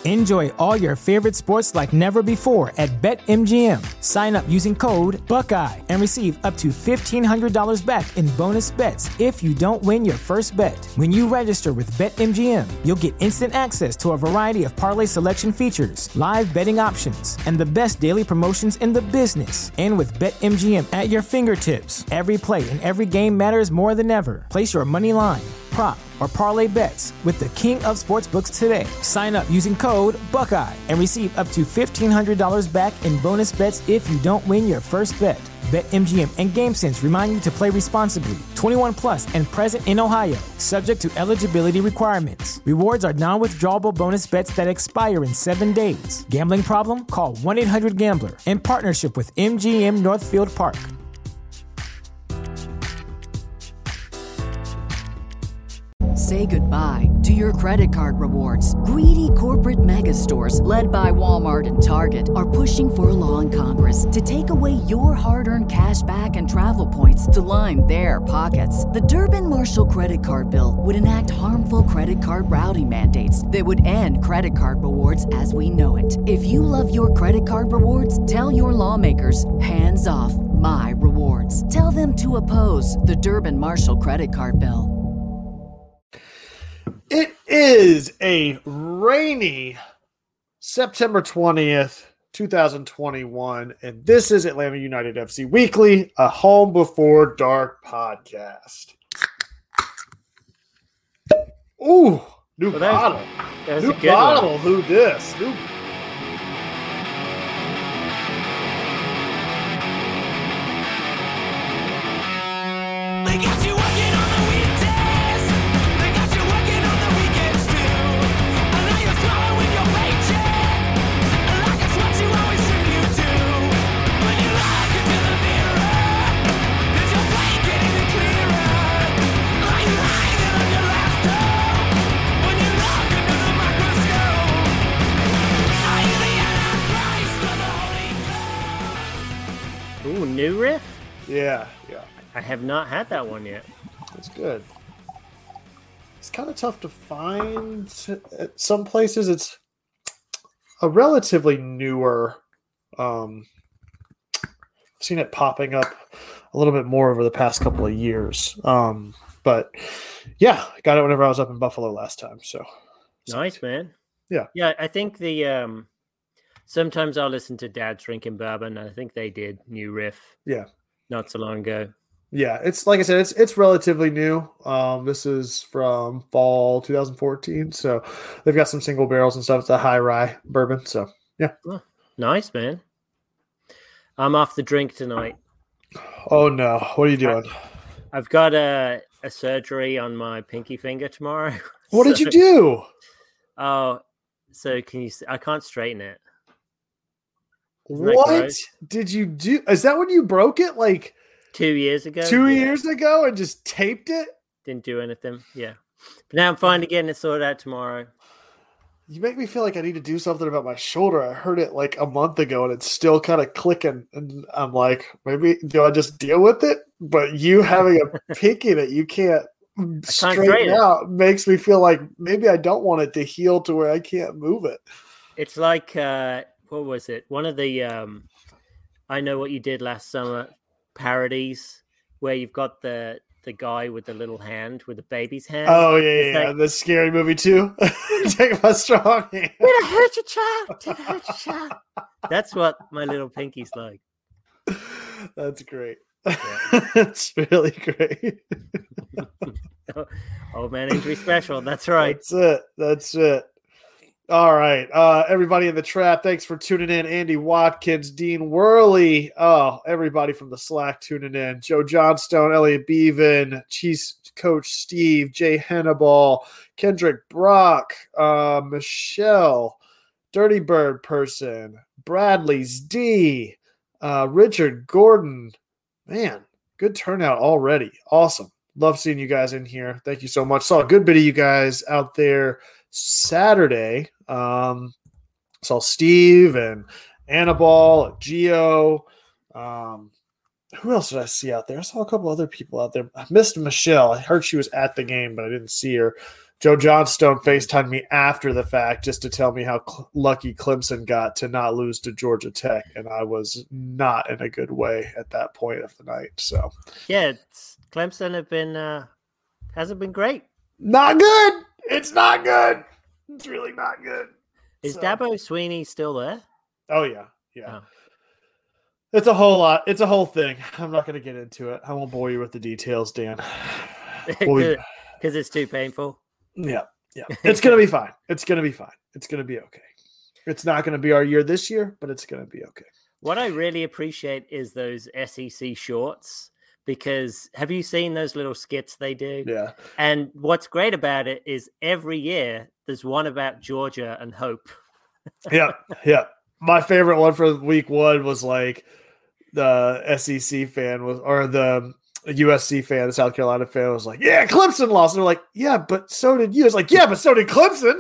Enjoy all your favorite sports like never before at BetMGM. Sign up using code Buckeye and receive up to $1,500 back in bonus bets if you don't win your first bet. When you register with BetMGM, you'll get instant access to a variety of parlay selection features, live betting options, and the best daily promotions in the business. And with BetMGM at your fingertips, every play and every game matters more than ever. Place your money line, prop, or parlay bets with the king of sportsbooks today. Sign up using code Buckeye and receive up to $1,500 back in bonus bets if you don't win your first bet. BetMGM and GameSense remind you to play responsibly. 21 plus and present in Ohio, subject to eligibility requirements. Rewards are non-withdrawable bonus bets that expire in 7 days. Gambling problem? Call 1-800-GAMBLER. In partnership with MGM Northfield Park. Say goodbye to your credit card rewards. Greedy corporate mega stores, led by Walmart and Target, are pushing for a law in Congress to take away your hard-earned cash back and travel points to line their pockets. The Durbin-Marshall credit card bill would enact harmful credit card routing mandates that would end credit card rewards as we know it. If you love your credit card rewards, tell your lawmakers, hands off my rewards. Tell them to oppose the Durbin-Marshall credit card bill. It is a rainy September 20th, 2021, and this is Atlanta United FC Weekly, a Home Before Dark podcast. Ooh, new bottle. New bottle. Who this? New. They got you working on the weekdays. They got you working on the weekends too. And now you're swallowing your paycheck, like it's what you always tribute to. When you look into the mirror, is your plate getting any clearer? Are you hanging on your last hope? When you look into the microscope, are you the Antichrist or the Holy Ghost? Ooh, new riff? Yeah. I have not had that one yet. It's good. It's kind of tough to find at some places. It's a relatively newer. I've seen it popping up a little bit more over the past couple of years. But yeah, I got it whenever I was up in Buffalo last time. So nice, man. Yeah. Yeah, I think the sometimes I'll listen to Dad's Drinking Bourbon. I think they did new riff. Yeah. Not so long ago. Yeah, it's like I said, it's relatively new. This is from fall 2014, so they've got some single barrels and stuff. It's a high rye bourbon, so yeah. Oh, nice, man. I'm off the drink tonight. Oh no, what are you doing? I've got a surgery on my pinky finger tomorrow. What did you do? Oh, so can you? I can't straighten it. What did you do? Is that when you broke it? Like 2 years ago? 2 years ago and just taped it? Didn't do anything. Yeah. But now I'm fine to get it sorted out tomorrow. You make me feel like I need to do something about my shoulder. I heard it like a month ago and it's still kind of clicking. And I'm like, maybe do I just deal with it? But you having a pinky that you can't straighten out makes me feel like maybe I don't want it to heal to where I can't move it. It's like, what was it? One of the I Know What You Did Last Summer parodies where you've got the guy with the little hand with the baby's hand. Oh yeah, like, the scary movie too. Take my strong hand. Did I hurt your child? Did I hurt your child? That's what my little pinky's like. That's great. Yeah. That's really great. Old man injury special. That's right. That's it. All right. Everybody in the trap, thanks for tuning in. Andy Watkins, Dean Worley. Oh, everybody from the Slack tuning in. Joe Johnstone, Elliot Beaven, Chiefs Coach Steve, Jay Hannibal, Kendrick Brock, Michelle, Dirty Bird Person, Bradley's D, Richard Gordon. Man, good turnout already. Awesome. Love seeing you guys in here. Thank you so much. Saw a good bit of you guys out there Saturday. Saw Steve and Annabelle, Gio. who else did I see out there? I saw a couple other people out there. I missed Michelle. I heard she was at the game, but I didn't see her. Joe Johnstone FaceTimed me after the fact just to tell me how lucky Clemson got to not lose to Georgia Tech, and I was not in a good way at that point of the night. So Yeah, Clemson hasn't been great. not good. It's not good. It's really not good. Is So- Dabo Sweeney still there? Oh yeah, yeah. Oh. It's a whole lot. It's a whole thing. I'm not going to get into it. I won't bore you with the details, Dan. Well, Because it's too painful. yeah. It's going to be fine. It's going to be fine. It's going to be okay. It's not going to be our year this year, but it's going to be okay. What I really appreciate is those SEC shorts, because have you seen those little skits they do? Yeah. And what's great about it is every year there's one about Georgia and hope. Yeah. My favorite one for week 1 was like the SEC fan was, or the USC fan, the South Carolina fan was like, yeah, Clemson lost. And they're like, yeah, but so did you. It's like, yeah, but so did Clemson.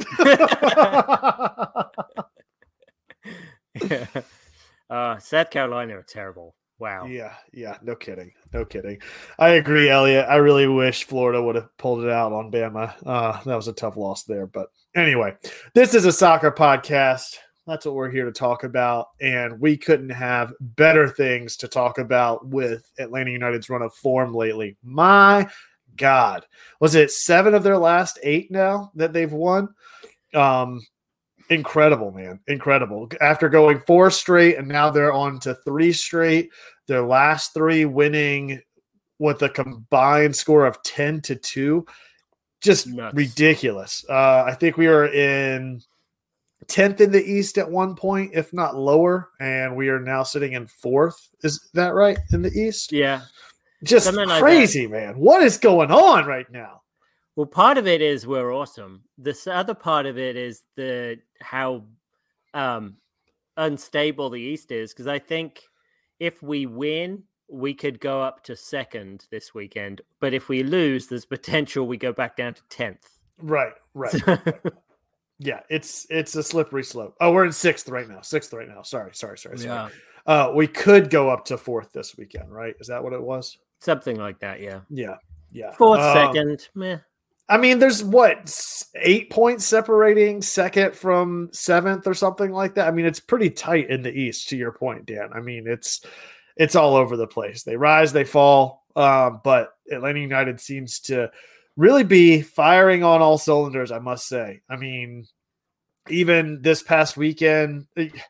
South Carolina are terrible. Wow. Yeah, no kidding. I agree, Elliot. I really wish Florida would have pulled it out on Bama. That was a tough loss there. But anyway, this is a soccer podcast. That's what we're here to talk about. And we couldn't have better things to talk about with Atlanta United's run of form lately. My God. Was it 7 of their last 8 now that they've won? Incredible, man. Incredible. After going 4 straight, and now they're on to 3 straight. Their last 3 winning with a combined score of 10-2. Just Nuts. ridiculous. I think we were in 10th in the East at one point, if not lower, and we are now sitting in 4th. Is that right? In the East? Yeah. Just Something like crazy, man. What is going on right now? Well, part of it is we're awesome. This other part of it is how unstable the East is, because I think if we win, we could go up to 2nd this weekend. But if we lose, there's potential we go back down to 10th. Right. Yeah, it's a slippery slope. Oh, we're in 6th right now. 6th right now. Sorry. Yeah. We could go up to 4th this weekend, right? Is that what it was? Something like that, yeah. Yeah. 4th, 2nd, meh. I mean, there's 8 points separating 2nd from 7th or something like that. I mean, it's pretty tight in the East, to your point, Dan. I mean, it's all over the place. They rise, they fall. But Atlanta United seems to really be firing on all cylinders, I must say. I mean, even this past weekend,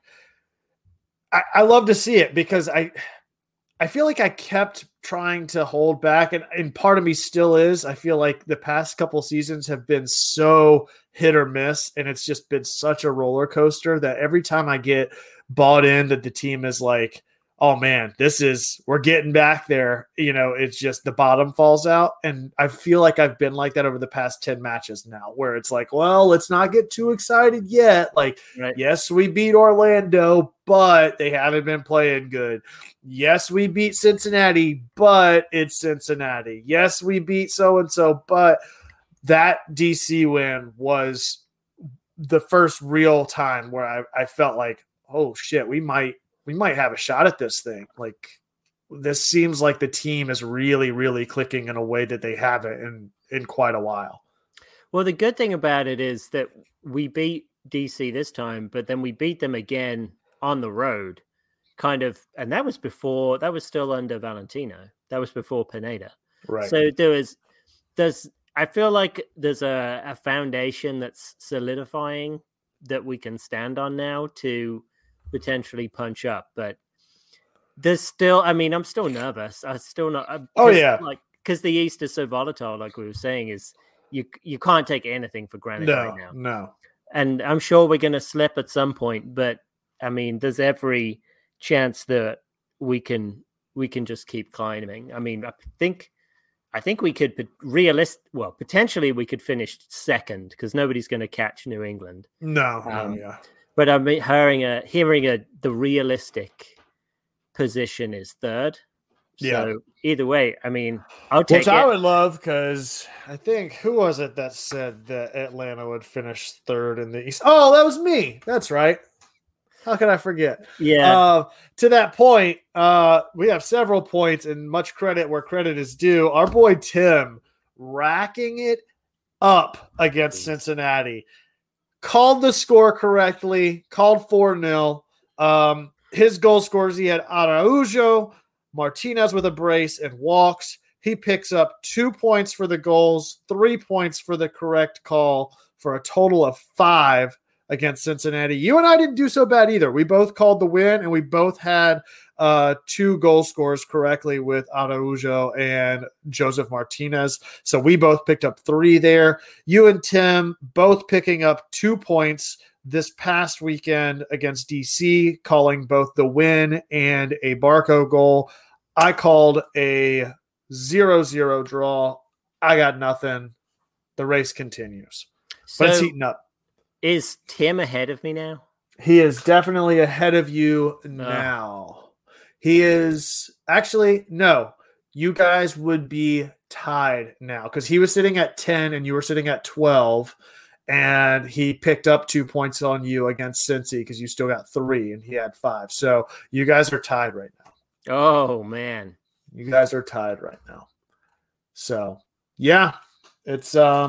I love to see it, because I feel like I kept trying to hold back, and part of me still is. I feel like the past couple seasons have been so hit or miss, and it's just been such a roller coaster that every time I get bought in that the team is like, oh man, we're getting back there. It's just the bottom falls out. And I feel like I've been like that over the past 10 matches now, where it's like, well, let's not get too excited yet. Like, Right. Yes, we beat Orlando, but they haven't been playing good. Yes, we beat Cincinnati, but it's Cincinnati. Yes, we beat so-and-so, but that DC win was the first real time where I felt like, oh shit, we might have a shot at this thing. Like, this seems like the team is really, really clicking in a way that they haven't in quite a while. Well, the good thing about it is that we beat DC this time, but then we beat them again on the road, kind of, and that was still under Valentino. That was before Pineda. Right. So I feel like there's a foundation that's solidifying that we can stand on now to potentially punch up, but there's still, I mean, I'm still nervous. I'm still not. Because the East is so volatile, like we were saying, is you can't take anything for granted right now. No. And I'm sure we're going to slip at some point, but I mean, there's every chance that we can just keep climbing. I mean, I think we could potentially we could finish 2nd, because nobody's going to catch New England. No. But I'm hearing the realistic position is 3rd. Yeah. So either way, I mean, I'll take Which it. I would love, because I think, who was it that said that Atlanta would finish 3rd in the East? Oh, that was me. That's right. How could I forget? Yeah. To that point, we have several points and much credit where credit is due. Our boy Tim racking it up against Cincinnati. Called the score correctly, called 4-0. His goal scorers, he had Araujo, Martinez with a brace, and walks. He picks up 2 points for the goals, 3 points for the correct call, for a total of 5 against Cincinnati. You and I didn't do so bad either. We both called the win, and we both had 2 goal scores correctly with Araujo and Joseph Martinez. So we both picked up 3 there. You and Tim both picking up 2 points this past weekend against DC, calling both the win and a Barco goal. I called a 0-0 draw. I got nothing. The race continues. But it's heating up. Is Tim ahead of me now? He is definitely ahead of you now. He is actually, no, you guys would be tied now because he was sitting at 10 and you were sitting at 12. And he picked up 2 points on you against Cincy because you still got 3 and he had 5. So you guys are tied right now. Oh, man. You guys are tied right now. So, yeah, it's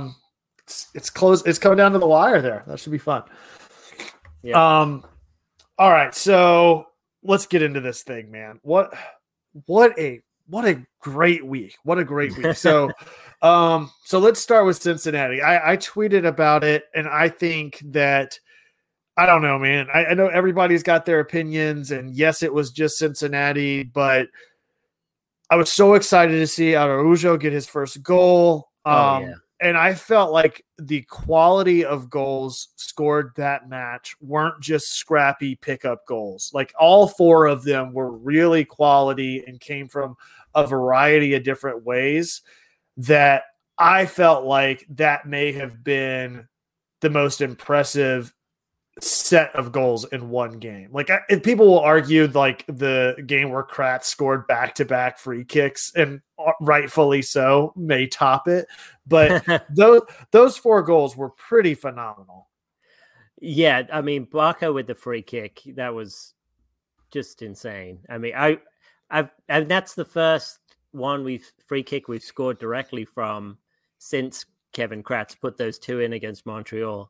close. It's coming down to the wire there. That should be fun. Yeah. All right. So let's get into this thing, man. What a great week. What a great week. So, so let's start with Cincinnati. I tweeted about it, and I think that, I don't know, man. I know everybody's got their opinions, and yes, it was just Cincinnati, but I was so excited to see Araujo get his first goal. And I felt like the quality of goals scored that match weren't just scrappy pickup goals. Like all 4 of them were really quality and came from a variety of different ways that I felt like that may have been the most impressive set of goals in one game. Like people will argue like the game where Kratz scored back-to-back free kicks, and rightfully so, may top it. But those 4 goals were pretty phenomenal. Yeah, I mean, Barco with the free kick, that was just insane. I mean, and that's the first free kick we've scored directly from since Kevin Kratz put those 2 in against Montreal.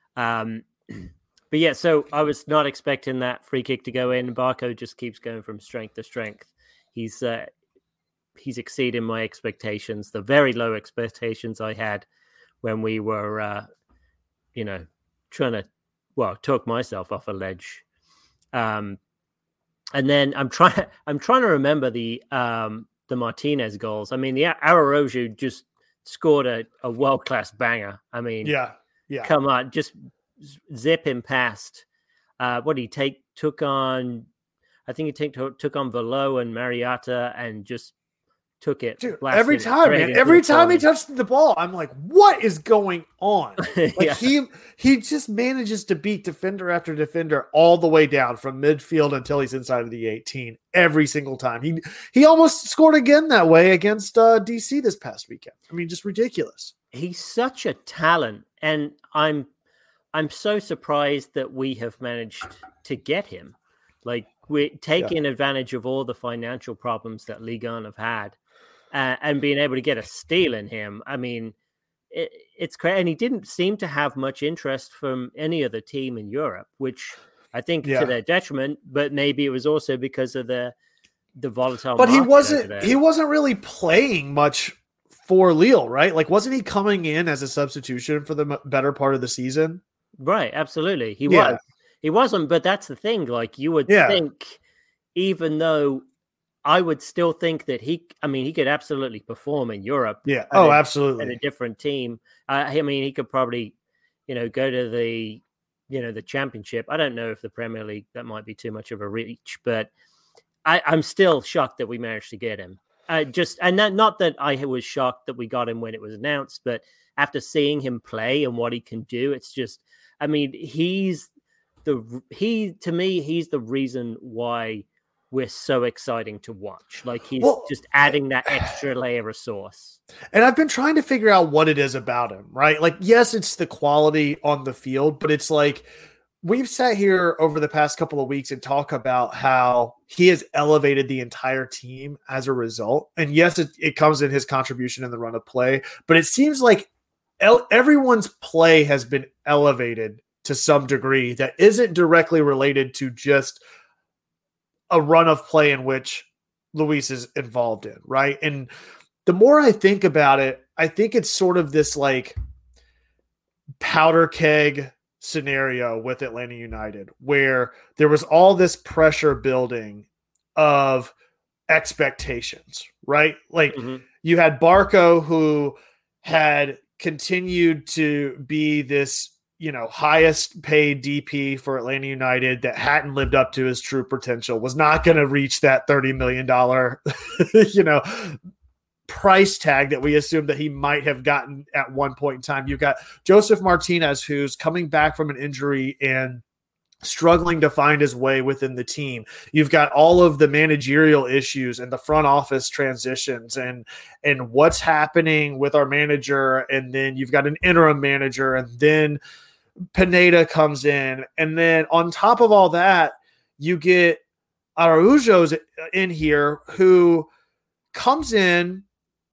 But yeah, so I was not expecting that free kick to go in. Barco just keeps going from strength to strength. He's exceeding my expectations, the very low expectations I had when we were, trying to, talk myself off a ledge. And then I'm trying to remember the Martinez goals. I mean, the Araujo just scored a world-class banger. I mean, yeah, come on, just zip him past. What did he took on? I think he took on Velo and Marietta and just took it. Dude, every time, man. Every time he touched the ball, I'm like, what is going on? Like he just manages to beat defender after defender all the way down from midfield until he's inside of the 18 every single time. He almost scored again that way against DC this past weekend. I mean, just ridiculous. He's such a talent, and I'm so surprised that we have managed to get him. Like, we're taking advantage of all the financial problems that Ligue 1 have had, and being able to get a steal in him. I mean, it's crazy. And he didn't seem to have much interest from any other team in Europe, which I think to their detriment, but maybe it was also because of the volatile But market he wasn't really playing much for Lille, right? Like, wasn't he coming in as a substitution for the better part of the season? Right, absolutely. He was. He wasn't, but that's the thing. Like, you would think, even though I would still think that he could absolutely perform in Europe. Yeah. Absolutely. At a different team. I mean, he could probably, go to the championship. I don't know if the Premier League, that might be too much of a reach, but I'm still shocked that we managed to get him. Not that I was shocked that we got him when it was announced, but after seeing him play and what he can do, it's just, I mean, he's the reason why we're so exciting to watch. Like, he's just adding that extra layer of sauce. And I've been trying to figure out what it is about him, right? Like, yes, it's the quality on the field, but it's like, we've sat here over the past couple of weeks and talk about how he has elevated the entire team as a result. And yes, it comes in his contribution in the run of play, but it seems like everyone's play has been elevated to some degree that isn't directly related to just a run of play in which Luis is involved in, right? And the more I think about it, I think it's sort of this like powder keg scenario with Atlanta United where there was all this pressure building of expectations, right? Like you had Barco, who had continued to be this, highest paid DP for Atlanta United that hadn't lived up to his true potential, was not going to reach that $30 million, price tag that we assumed that he might have gotten at one point in time. You've got Joseph Martinez, who's coming back from an injury and struggling to find his way within the team. You've got all of the managerial issues and the front office transitions and what's happening with our manager. And then you've got an interim manager, and then Pineda comes in. And then on top of all that, you get Araujo's in here, who comes in,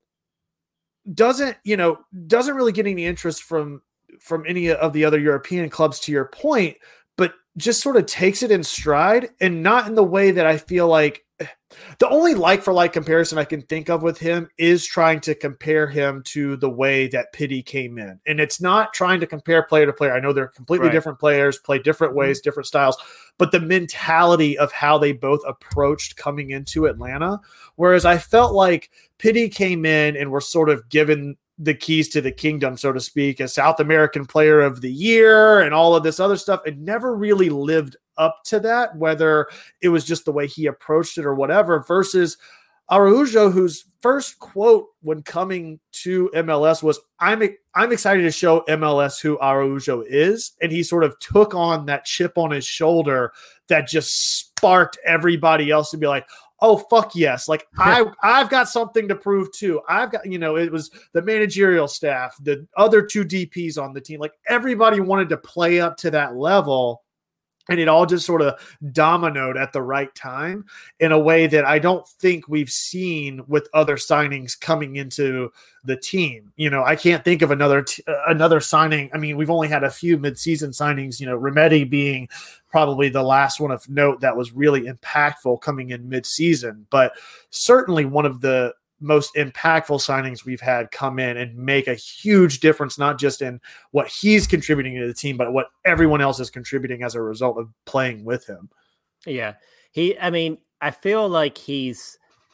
doesn't really get any interest from any of the other European clubs, to your point, but just sort of takes it in stride, and not in the way that I feel like the only like for like comparison I can think of with him is trying to compare him to the way that Pity came in. And it's not trying to compare player to player. I know they're completely different players, play different ways, different styles, but the mentality of how they both approached coming into Atlanta. Whereas I felt like Pity came in and were sort of given the keys to the kingdom, so to speak, as South American Player of the Year and all of this other stuff. It never really lived up to that, whether it was just the way he approached it or whatever, versus Araujo, whose first quote when coming to MLS was, I'm excited to show MLS who Araujo is. And he sort of took on that chip on his shoulder that just sparked everybody else to be like, oh, fuck yes. Like I've got something to prove too. I've got, it was the managerial staff, the other two DPs on the team. Like everybody wanted to play up to that level. And it all just sort of dominoed at the right time in a way that I don't think we've seen with other signings coming into the team. I can't think of another signing. I mean, we've only had a few midseason signings, Remedi being probably the last one of note that was really impactful coming in midseason, but certainly one of the most impactful signings we've had come in and make a huge difference, not just in what he's contributing to the team, but what everyone else is contributing as a result of playing with him. Yeah. I feel like his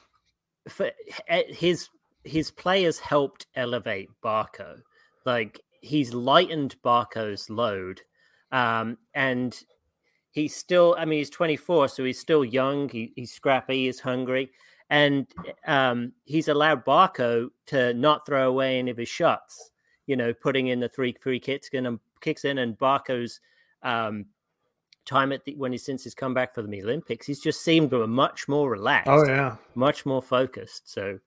play has helped elevate Barco. Like he's lightened Barco's load. And he's still, he's 24, so he's still young. He's scrappy, he's hungry. And he's allowed Barco to not throw away any of his shots, putting in the three kicks in, and Barco's time since he's come back for the Olympics, he's just seemed much more relaxed. Oh yeah, much more focused. So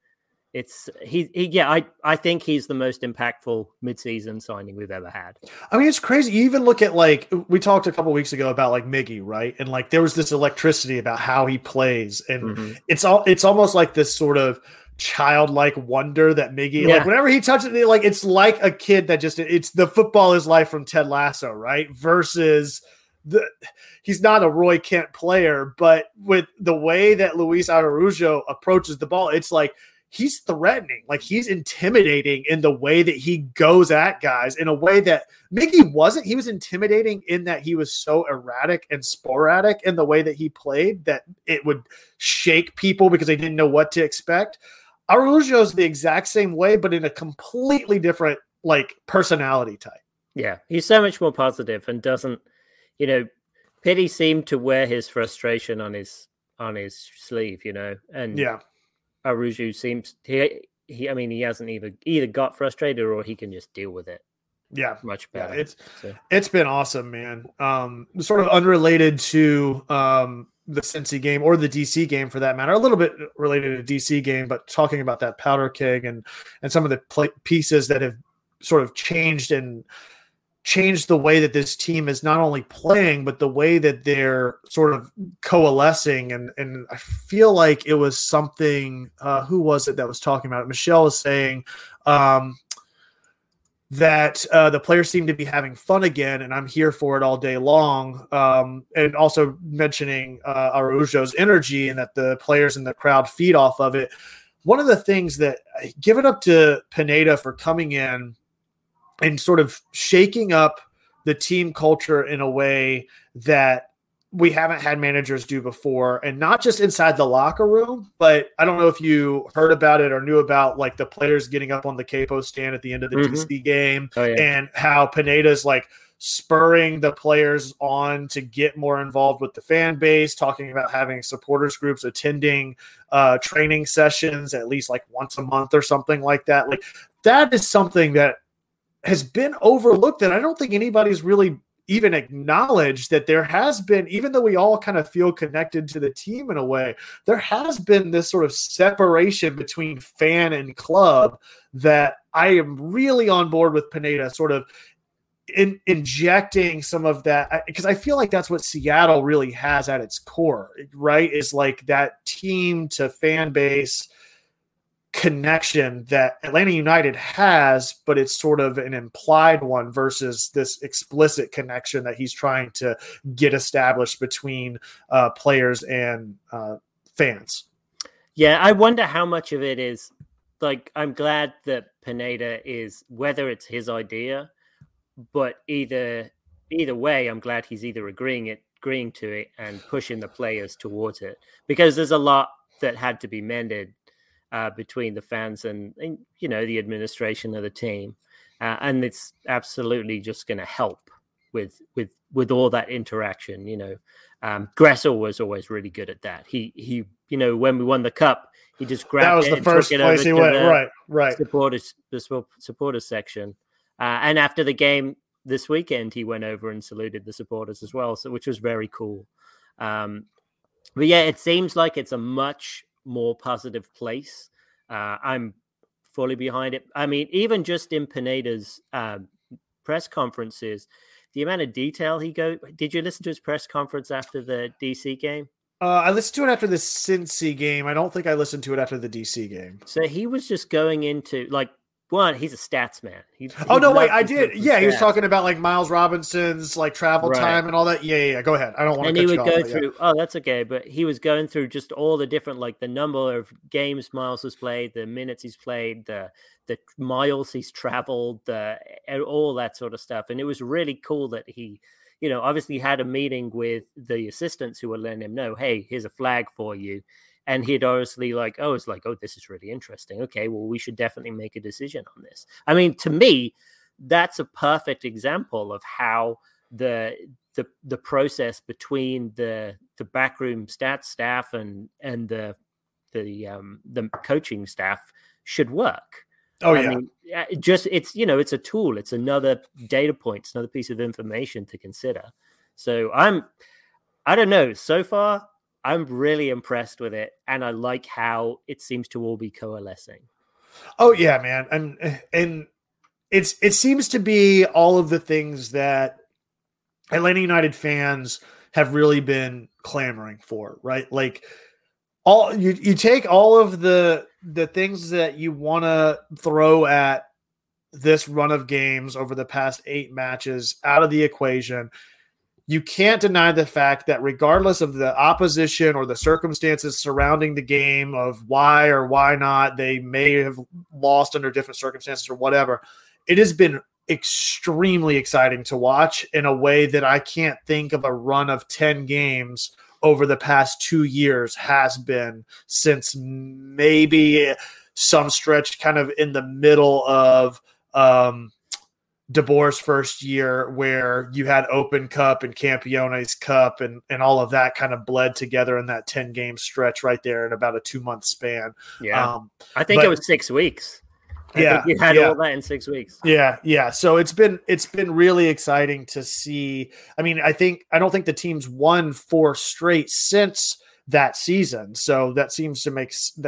I think he's the most impactful midseason signing we've ever had. I mean, it's crazy. You even look at, like, we talked a couple weeks ago about like Miggy, right? And like there was this electricity about how he plays, and it's almost like this sort of childlike wonder that Miggy, like whenever he touches it, like it's like a kid that it's the football is life from Ted Lasso, right? Versus he's not a Roy Kent player, but with the way that Luis Araujo approaches the ball, it's like he's threatening, like he's intimidating in the way that he goes at guys in a way that Miggy wasn't. He was intimidating in that he was so erratic and sporadic in the way that he played that it would shake people because they didn't know what to expect. Araujo's the exact same way, but in a completely different like personality type. Yeah, he's so much more positive and doesn't, Pity seemed to wear his frustration on his sleeve, and Araujo seems he hasn't either got frustrated or he can just deal with it. Yeah, much better. Yeah, it's been awesome, man. Sort of unrelated to the Cincy game or the DC game for that matter, a little bit related to DC game, but talking about that powder keg and some of the pieces that have sort of changed changed the way that this team is not only playing, but the way that they're sort of coalescing. And I feel like it was something, who was it that was talking about it? Michelle was saying that the players seem to be having fun again, and I'm here for it all day long. And also mentioning Araujo's energy and that the players in the crowd feed off of it. One of the things that give it up to Pineda for coming in and sort of shaking up the team culture in a way that we haven't had managers do before, and not just inside the locker room, but I don't know if you heard about it or knew about like the players getting up on the capo stand at the end of the DC game and how Pineda's like spurring the players on to get more involved with the fan base, talking about having supporters groups, attending training sessions at least like once a month or something like that. Like that is something that has been overlooked, and I don't think anybody's really even acknowledged that there has been, even though we all kind of feel connected to the team in a way, there has been this sort of separation between fan and club that I am really on board with Pineda sort of injecting some of that, because I feel like that's what Seattle really has at its core, right? Is like that team to fan base connection that Atlanta United has, but it's sort of an implied one versus this explicit connection that he's trying to get established between players and fans. Yeah, I wonder how much of it is like, I'm glad that Pineda is, whether it's his idea, but either way, I'm glad he's either agreeing to it and pushing the players towards it, because there's a lot that had to be mended between the fans and the administration of the team, and it's absolutely just going to help with all that interaction. Gressel was always really good at that. He when we won the cup, he just grabbed that was it the and first took it place over he to went. the Right. supporters section, and after the game this weekend, he went over and saluted the supporters as well, which was very cool. But yeah, it seems like it's a much more positive place. I'm fully behind it. I mean, even just in Pineda's press conferences, the amount of detail did you listen to his press conference after the DC game? I listened to it after the Cincy game. I don't think I listened to it after the DC game. So he was just going into like, one, he's a stats man. I did. Yeah, he was talking about like Miles Robinson's like travel time and all that. Yeah. Go ahead. I don't want to. And he would go through. Oh, that's okay. But he was going through just all the different, like the number of games Miles has played, the minutes he's played, the miles he's traveled, all that sort of stuff. And it was really cool that he, obviously had a meeting with the assistants who were letting him know, hey, here's a flag for you. And he'd obviously this is really interesting. Okay, well, we should definitely make a decision on this. I mean, to me, that's a perfect example of how the process between the backroom stats staff and the coaching staff should work. Oh, I mean, it's a tool. It's another data point. It's another piece of information to consider. So I don't know. So far, I'm really impressed with it, and I like how it seems to all be coalescing. Oh yeah, man, and it seems to be all of the things that Atlanta United fans have really been clamoring for, right? Like all you take all of the things that you want to throw at this run of games over the past 8 matches out of the equation. You can't deny the fact that regardless of the opposition or the circumstances surrounding the game of why or why not they may have lost under different circumstances or whatever, it has been extremely exciting to watch in a way that I can't think of a run of 10 games over the past 2 years has been since maybe some stretch kind of in the middle of De Boer's first year, where you had Open Cup and Campeones Cup and all of that kind of bled together in that 10-game stretch right there in about a 2-month span. Yeah. I think it was 6 weeks. I think you had all that in 6 weeks. Yeah. So it's been really exciting to see. I mean, I don't think the team's won 4 straight since that season. So that seems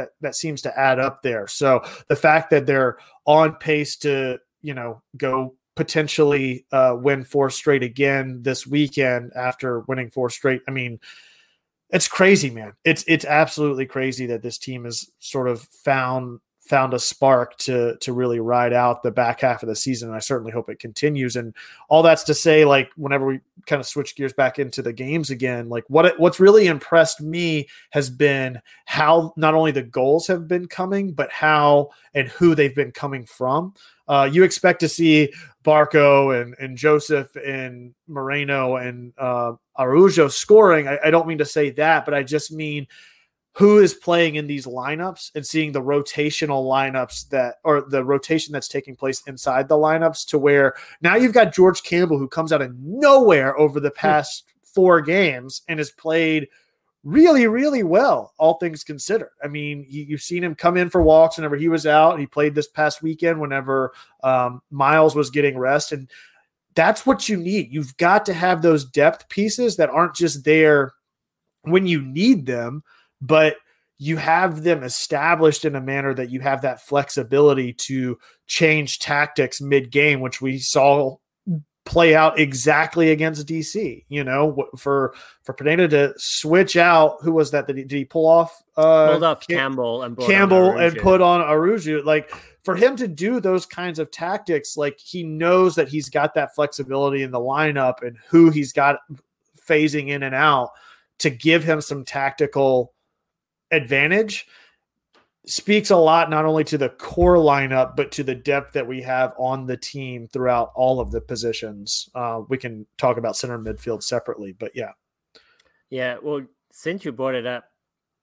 to add up there. So the fact that they're on pace to, go potentially win 4 straight again this weekend after winning 4 straight. I mean, it's crazy, man. It's absolutely crazy that this team has sort of found a spark to really ride out the back half of the season. And I certainly hope it continues. And all that's to say, like, whenever we kind of switch gears back into the games again, like what's really impressed me has been how not only the goals have been coming, but how and who they've been coming from. You expect to see Barco and Joseph and Moreno and Araujo scoring. I don't mean to say that, but I just mean who is playing in these lineups and seeing the rotational lineups or the rotation that's taking place inside the lineups, to where now you've got George Campbell, who comes out of nowhere over the past 4 games and has played really, really well, all things considered. I mean, you've seen him come in for walks whenever he was out. He played this past weekend whenever Miles was getting rest. And that's what you need. You've got to have those depth pieces that aren't just there when you need them, but you have them established in a manner that you have that flexibility to change tactics mid-game, which we saw play out exactly against DC. You know, for Pineda to switch out, who was that? Did he pull off? Pulled off Campbell and put on Araujo. Like, for him to do those kinds of tactics, like, he knows that he's got that flexibility in the lineup and who he's got phasing in and out to give him some tactical advantage. Speaks a lot, not only to the core lineup, but to the depth that we have on the team throughout all of the positions. We can talk about center midfield separately, but yeah. Yeah. Well, since you brought it up,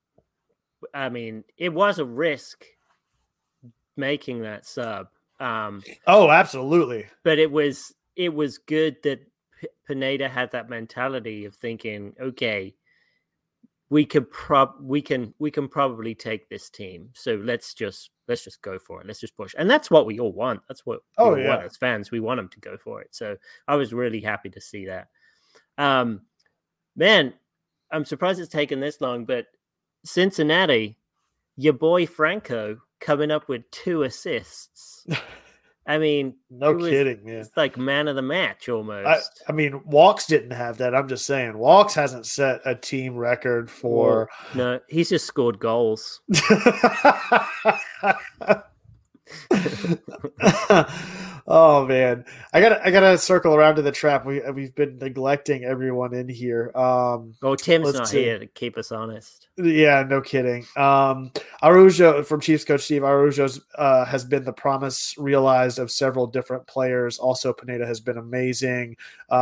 I mean, it was a risk making that sub. Oh, absolutely. But it was good that Pineda had that mentality of thinking, okay, we can probably take this team. So let's just go for it. Let's just push. And that's what we all want. That's what we all want as fans. We want them to go for it. So I was really happy to see that. Man, I'm surprised it's taken this long, but Cincinnati, your boy Franco coming up with 2 assists. I mean, no kidding, man. It's like man of the match almost. I mean, Walks didn't have that. I'm just saying, Walks hasn't set a team record for. No, he's just scored goals. Oh man, I gotta circle around to the trap. We've been neglecting everyone in here. Tim's not here to keep us honest. Yeah, no kidding. Araujo, from Chiefs coach Steve, Araujo has been the promise realized of several different players. Also, Pineda has been amazing.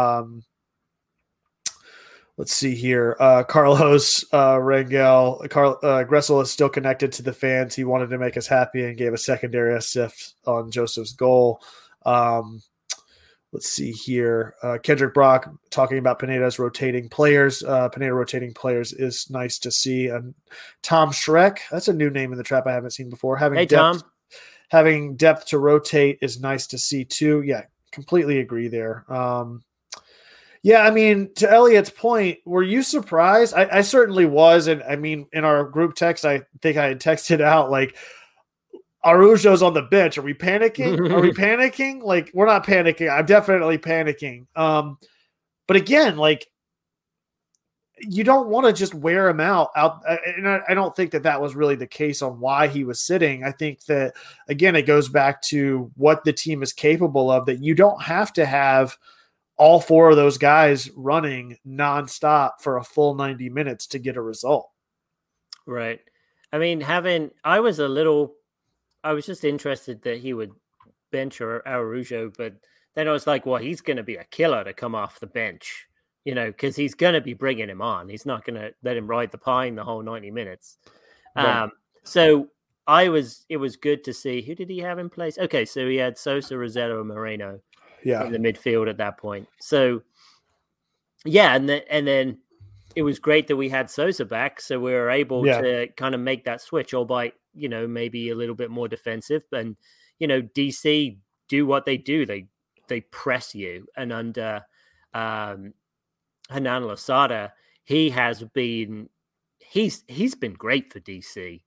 Let's see here. Carlos Rangel. Gressel is still connected to the fans. He wanted to make us happy and gave a secondary assist on Joseph's goal. Let's see here. Kendrick Brock talking about Pineda's rotating players. Pineda rotating players is nice to see. And Tom Schreck, that's a new name in the trap I haven't seen before. Having depth to rotate is nice to see too. Yeah, completely agree there. Yeah, I mean, to Elliot's point, were you surprised? I certainly was. And I mean, in our group text, I think I had texted out, like, Araujo's on the bench. Are we panicking? Are we panicking? Like, we're not panicking. I'm definitely panicking. But again, like, you don't want to just wear him out. And I don't think that was really the case on why he was sitting. I think that, again, it goes back to what the team is capable of, that you don't have to have all 4 of those guys running nonstop for a full 90 minutes to get a result. Right. I mean, I was just interested that he would bench Araujo, but then I was like, well, he's going to be a killer to come off the bench, you know, because he's going to be bringing him on. He's not going to let him ride the pine the whole 90 minutes. Right. So it was good to see. Who did he have in place? Okay, so he had Sosa, Rossetto, and Moreno. Yeah, in the midfield at that point. So, yeah, and then it was great that we had Sosa back, so we were able to kind of make that switch, albeit, you know, maybe a little bit more defensive. And, you know, DC do what they do. They press you. And under Hernan Losada, he's been great for DC.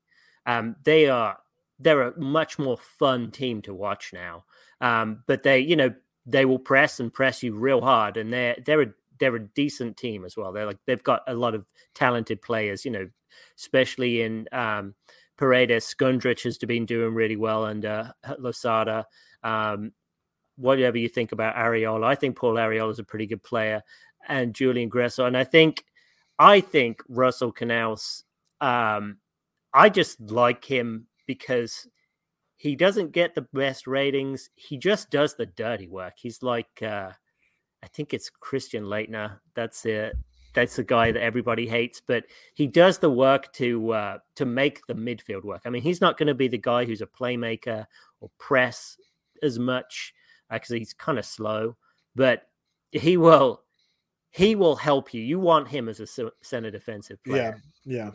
They're a much more fun team to watch now. But they, you know, they will press you real hard, and they're a decent team as well. They've got a lot of talented players, especially in Paredes. Gundrich has been doing really well, and Losada. Whatever you think about Arriola, I think Paul Arriola is a pretty good player, and Julian Gressel. And I think Russell Canals, I just like him because he doesn't get the best ratings. He just does the dirty work. He's like, I think it's Christian Leitner. That's it. That's the guy that everybody hates, but he does the work to make the midfield work. I mean, he's not going to be the guy who's a playmaker or press as much because he's kind of slow, but he will help you. You want him as a center defensive player. Yeah.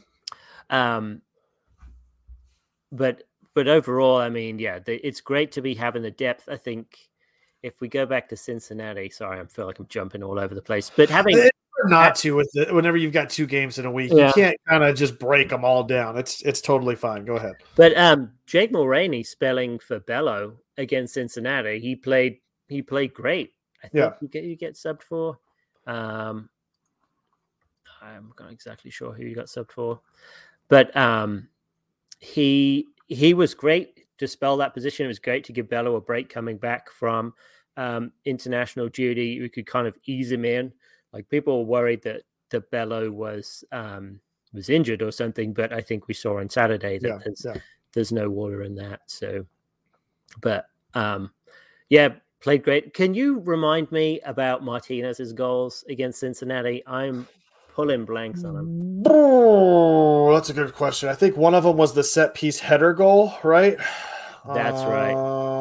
But overall, I mean, it's great to be having the depth. I think if we go back to Cincinnati, sorry, I feel like I'm jumping all over the place, but having not to with it whenever you've got 2 games in a week, you can't kind of just break them all down. It's totally fine. Go ahead. But Jake Mulroney spelling for Bello against Cincinnati, he played great. I think you get subbed for. I'm not exactly sure who you got subbed for, but he was great to spell that position. It was great to give Bello a break coming back from international duty. We could kind of ease him in. Like, people were worried that Bello was injured or something, but I think we saw on Saturday that there's no water in that. So, but played great. Can you remind me about Martinez's goals against Cincinnati? I'm pulling blanks on them. Oh, that's a good question. I think one of them was the set piece header goal, right? That's right.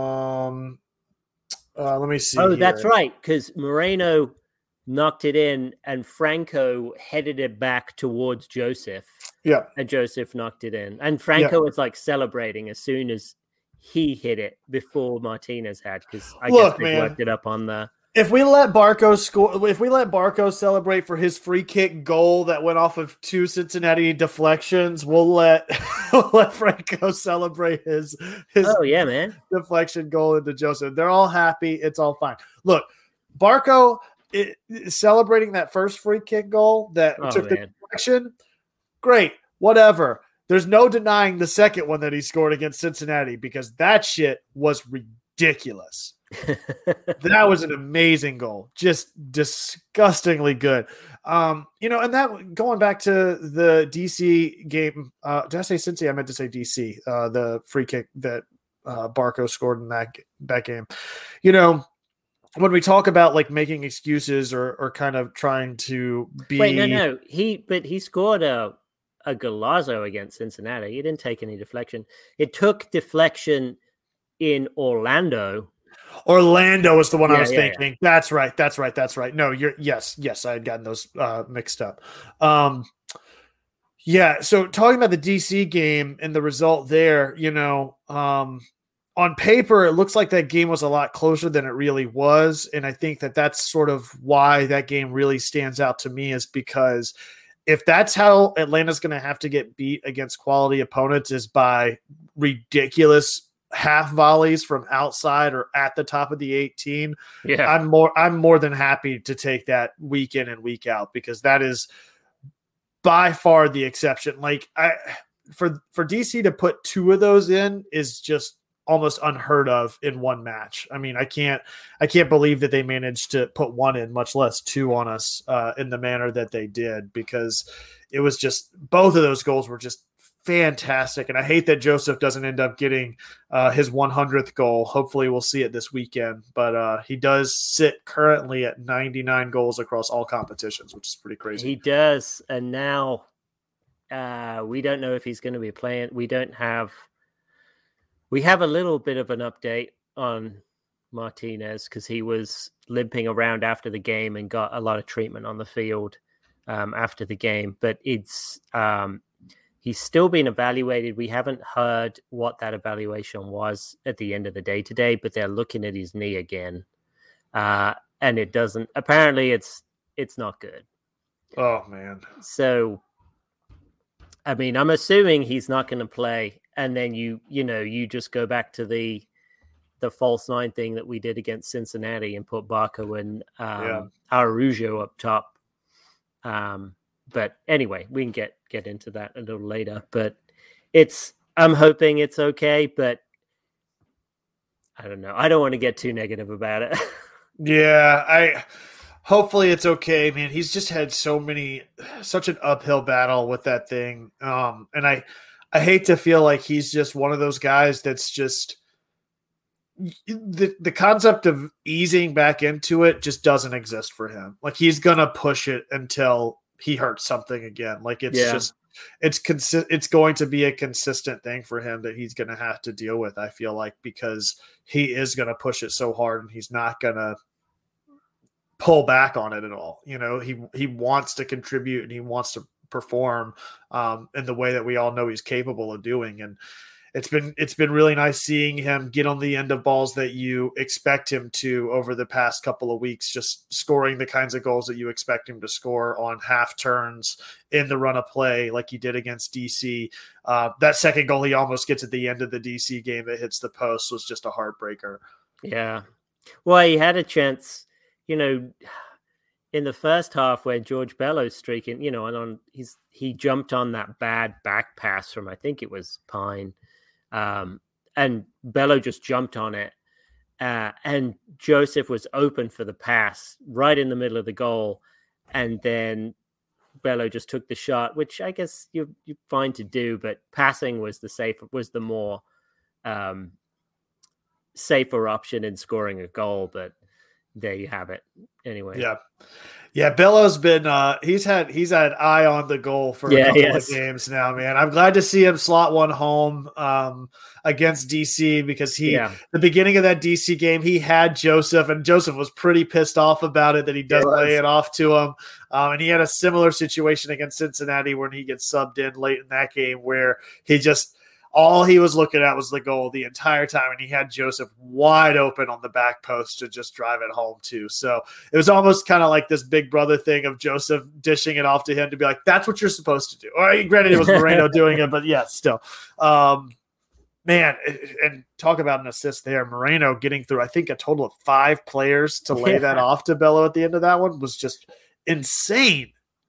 Let me see. Oh, here. That's right, because Moreno knocked it in, and Franco headed it back towards Joseph. Yeah. And Joseph knocked it in. And Franco was like celebrating as soon as he hit it before Martinez had, because I guess they worked it up on the... If we let Barco celebrate for his free kick goal that went off of 2 Cincinnati deflections, we'll let Franco celebrate his deflection goal into Joseph. They're all happy. It's all fine. Look, Barco celebrating that first free kick goal that took the deflection. Great, whatever. There's no denying the second one that he scored against Cincinnati, because that shit was ridiculous. That was an amazing goal, just disgustingly good. And that, going back to the DC game, did I say Cincy? I meant to say DC. The free kick that Barco scored in that game. When we talk about like making excuses or kind of trying to be... Wait, no. He scored a Golazo against Cincinnati. He didn't take any deflection. It took deflection in Orlando. Orlando is the one I was thinking. Yeah. That's right. No, yes, I had gotten those mixed up. So talking about the DC game and the result there, on paper, it looks like that game was a lot closer than it really was. And I think that that's sort of why that game really stands out to me, is because if that's how Atlanta's going to have to get beat against quality opponents, is by ridiculous half volleys from outside or at the top of the 18, I'm more than happy to take that week in and week out, because that is by far the exception. Like, for DC to put 2 of those in is just almost unheard of in one match. I mean, I can't believe that they managed to put 1 in, much less 2 on us in the manner that they did, because it was just, both of those goals were just fantastic. And I hate that Joseph doesn't end up getting his 100th goal. Hopefully we'll see it this weekend, but he does sit currently at 99 goals across all competitions, which is pretty crazy. He does. And now we don't know if he's going to be playing. We have a little bit of an update on Martinez, because he was limping around after the game and got a lot of treatment on the field after the game. But it's he's still being evaluated. We haven't heard what that evaluation was at the end of the day today, but they're looking at his knee again. And it doesn't, apparently it's not good. Oh, man. So, I mean, I'm assuming he's not going to play. And then you just go back to the the false nine thing that we did against Cincinnati and put Barco and Araujo up top. But anyway, we can get into that a little later. But I'm hoping it's okay, but I don't know. I don't want to get too negative about it. Yeah, hopefully it's okay, man. He's just had such an uphill battle with that thing. And I hate to feel like he's just one of those guys that's just the concept of easing back into it just doesn't exist for him. Like he's gonna push it until he hurts something again. Like it's going to be a consistent thing for him that he's going to have to deal with, I feel like, because he is going to push it so hard and he's not going to pull back on it at all. You know, he wants to contribute and he wants to perform in the way that we all know he's capable of doing. And it's been really nice seeing him get on the end of balls that you expect him to over the past couple of weeks, just scoring the kinds of goals that you expect him to score on half turns in the run of play like he did against DC. That second goal he almost gets at the end of the DC game that hits the post was just a heartbreaker. Yeah. Well, he had a chance, you know, in the first half where George Bello's streaking, you know, and he jumped on that bad back pass from, I think it was Pine. And Bello just jumped on it. And Joseph was open for the pass right in the middle of the goal. And then Bello just took the shot, which I guess you're fine to do, but passing was the more safer option in scoring a goal. But there you have it. Anyway. Yeah. Bello's been, he's had eye on the goal for a couple of games now, man. I'm glad to see him slot one home against DC because the beginning of that DC game, he had Joseph and Joseph was pretty pissed off about it that he doesn't lay it off to him. And he had a similar situation against Cincinnati when he gets subbed in late in that game where all he was looking at was the goal the entire time, and he had Joseph wide open on the back post to just drive it home too. So it was almost kind of like this big brother thing of Joseph dishing it off to him to be like, that's what you're supposed to do. All right, granted, it was Moreno doing it, but yeah, still. Man, and talk about an assist there. Moreno getting through, I think, a total of 5 players to lay that off to Bello at the end of that one was just insane.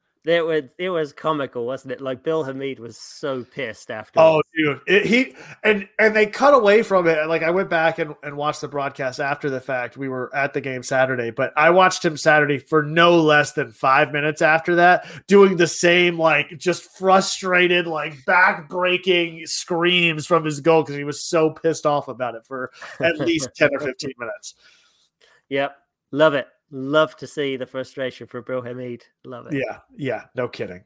It was comical, wasn't it? Like Bill Hamid was so pissed after. Oh, dude, and they cut away from it. Like I went back and watched the broadcast after the fact. We were at the game Saturday, but I watched him Saturday for no less than 5 minutes after that, doing the same, like just frustrated, like back-breaking screams from his goal because he was so pissed off about it for at least 10 or 15 minutes. Yep, love it. Love to see the frustration for Bill Hamid. Love it. Yeah. No kidding.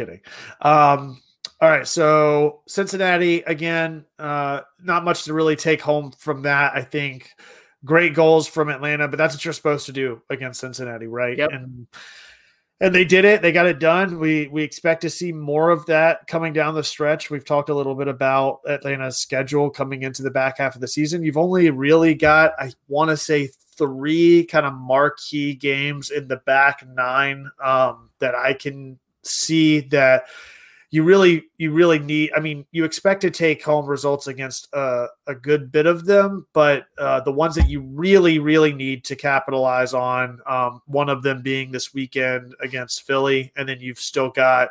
All right. So Cincinnati, again, not much to really take home from that. I think great goals from Atlanta, but that's what you're supposed to do against Cincinnati, right? Yep. And they did it. They got it done. We expect to see more of that coming down the stretch. We've talked a little bit about Atlanta's schedule coming into the back half of the season. You've only really got, I want to say, 3 kind of marquee games in the back 9 that I can see that you really need. I mean, you expect to take home results against a good bit of them, but the ones that you really, really need to capitalize on, one of them being this weekend against Philly, and then you've still got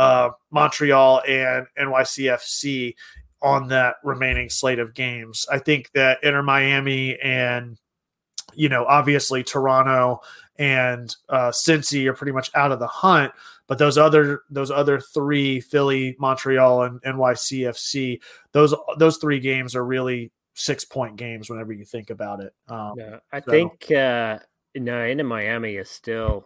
Montreal and NYCFC on that remaining slate of games. I think that Inter Miami and obviously Toronto and Cincy are pretty much out of the hunt, but those other 3, Philly, Montreal, and NYCFC, those 3 games are really 6-point games whenever you think about it. I think Inter Miami is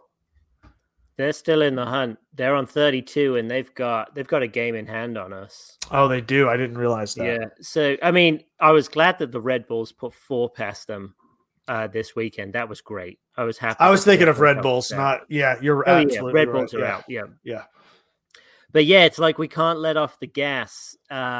they're still in the hunt. They're on 32 and they've got a game in hand on us. Oh, they do. I didn't realize that. Yeah. So I mean, I was glad that the Red Bulls put 4 past them this weekend. That was great. I was happy. I was thinking of Red Bulls, you're absolutely Red right. Bulls are out. Yeah. But it's like we can't let off the gas.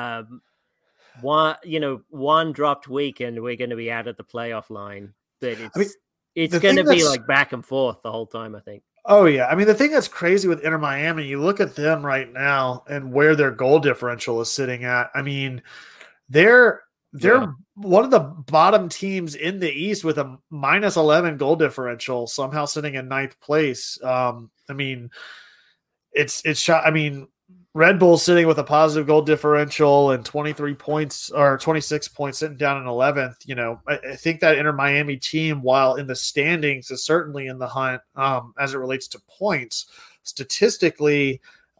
One dropped week and we're going to be out of the playoff line. But it's going to be like back and forth the whole time, I think. Oh, yeah. I mean, the thing that's crazy with Inter Miami, you look at them right now and where their goal differential is sitting at. I mean, they're they're one of the bottom teams in the East with a minus 11 goal differential, somehow sitting in ninth place. I mean, it's shot. I mean, Red Bull sitting with a positive goal differential and 23 points or 26 points, sitting down in 11th. You know, I think that Inter Miami team, while in the standings, is certainly in the hunt as it relates to points. Statistically,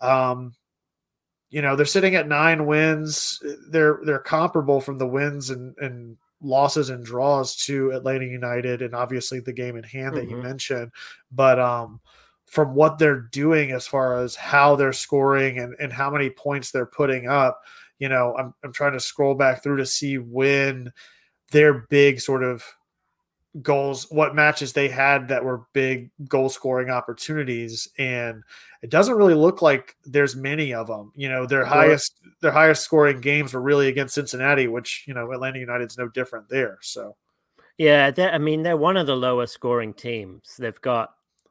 you know, they're sitting at 9 wins. They're comparable from the wins and losses and draws to Atlanta United, and obviously the game in hand that you mentioned. But from what they're doing as far as how they're scoring and how many points they're putting up, you know, I'm trying to scroll back through to see when their big sort of goals, what matches they had that were big goal scoring opportunities, and it doesn't really look like there's many of them. You know, their highest scoring games were really against Cincinnati, which, you know, Atlanta United's no different there. So yeah, I mean, they're one of the lowest scoring teams. They've got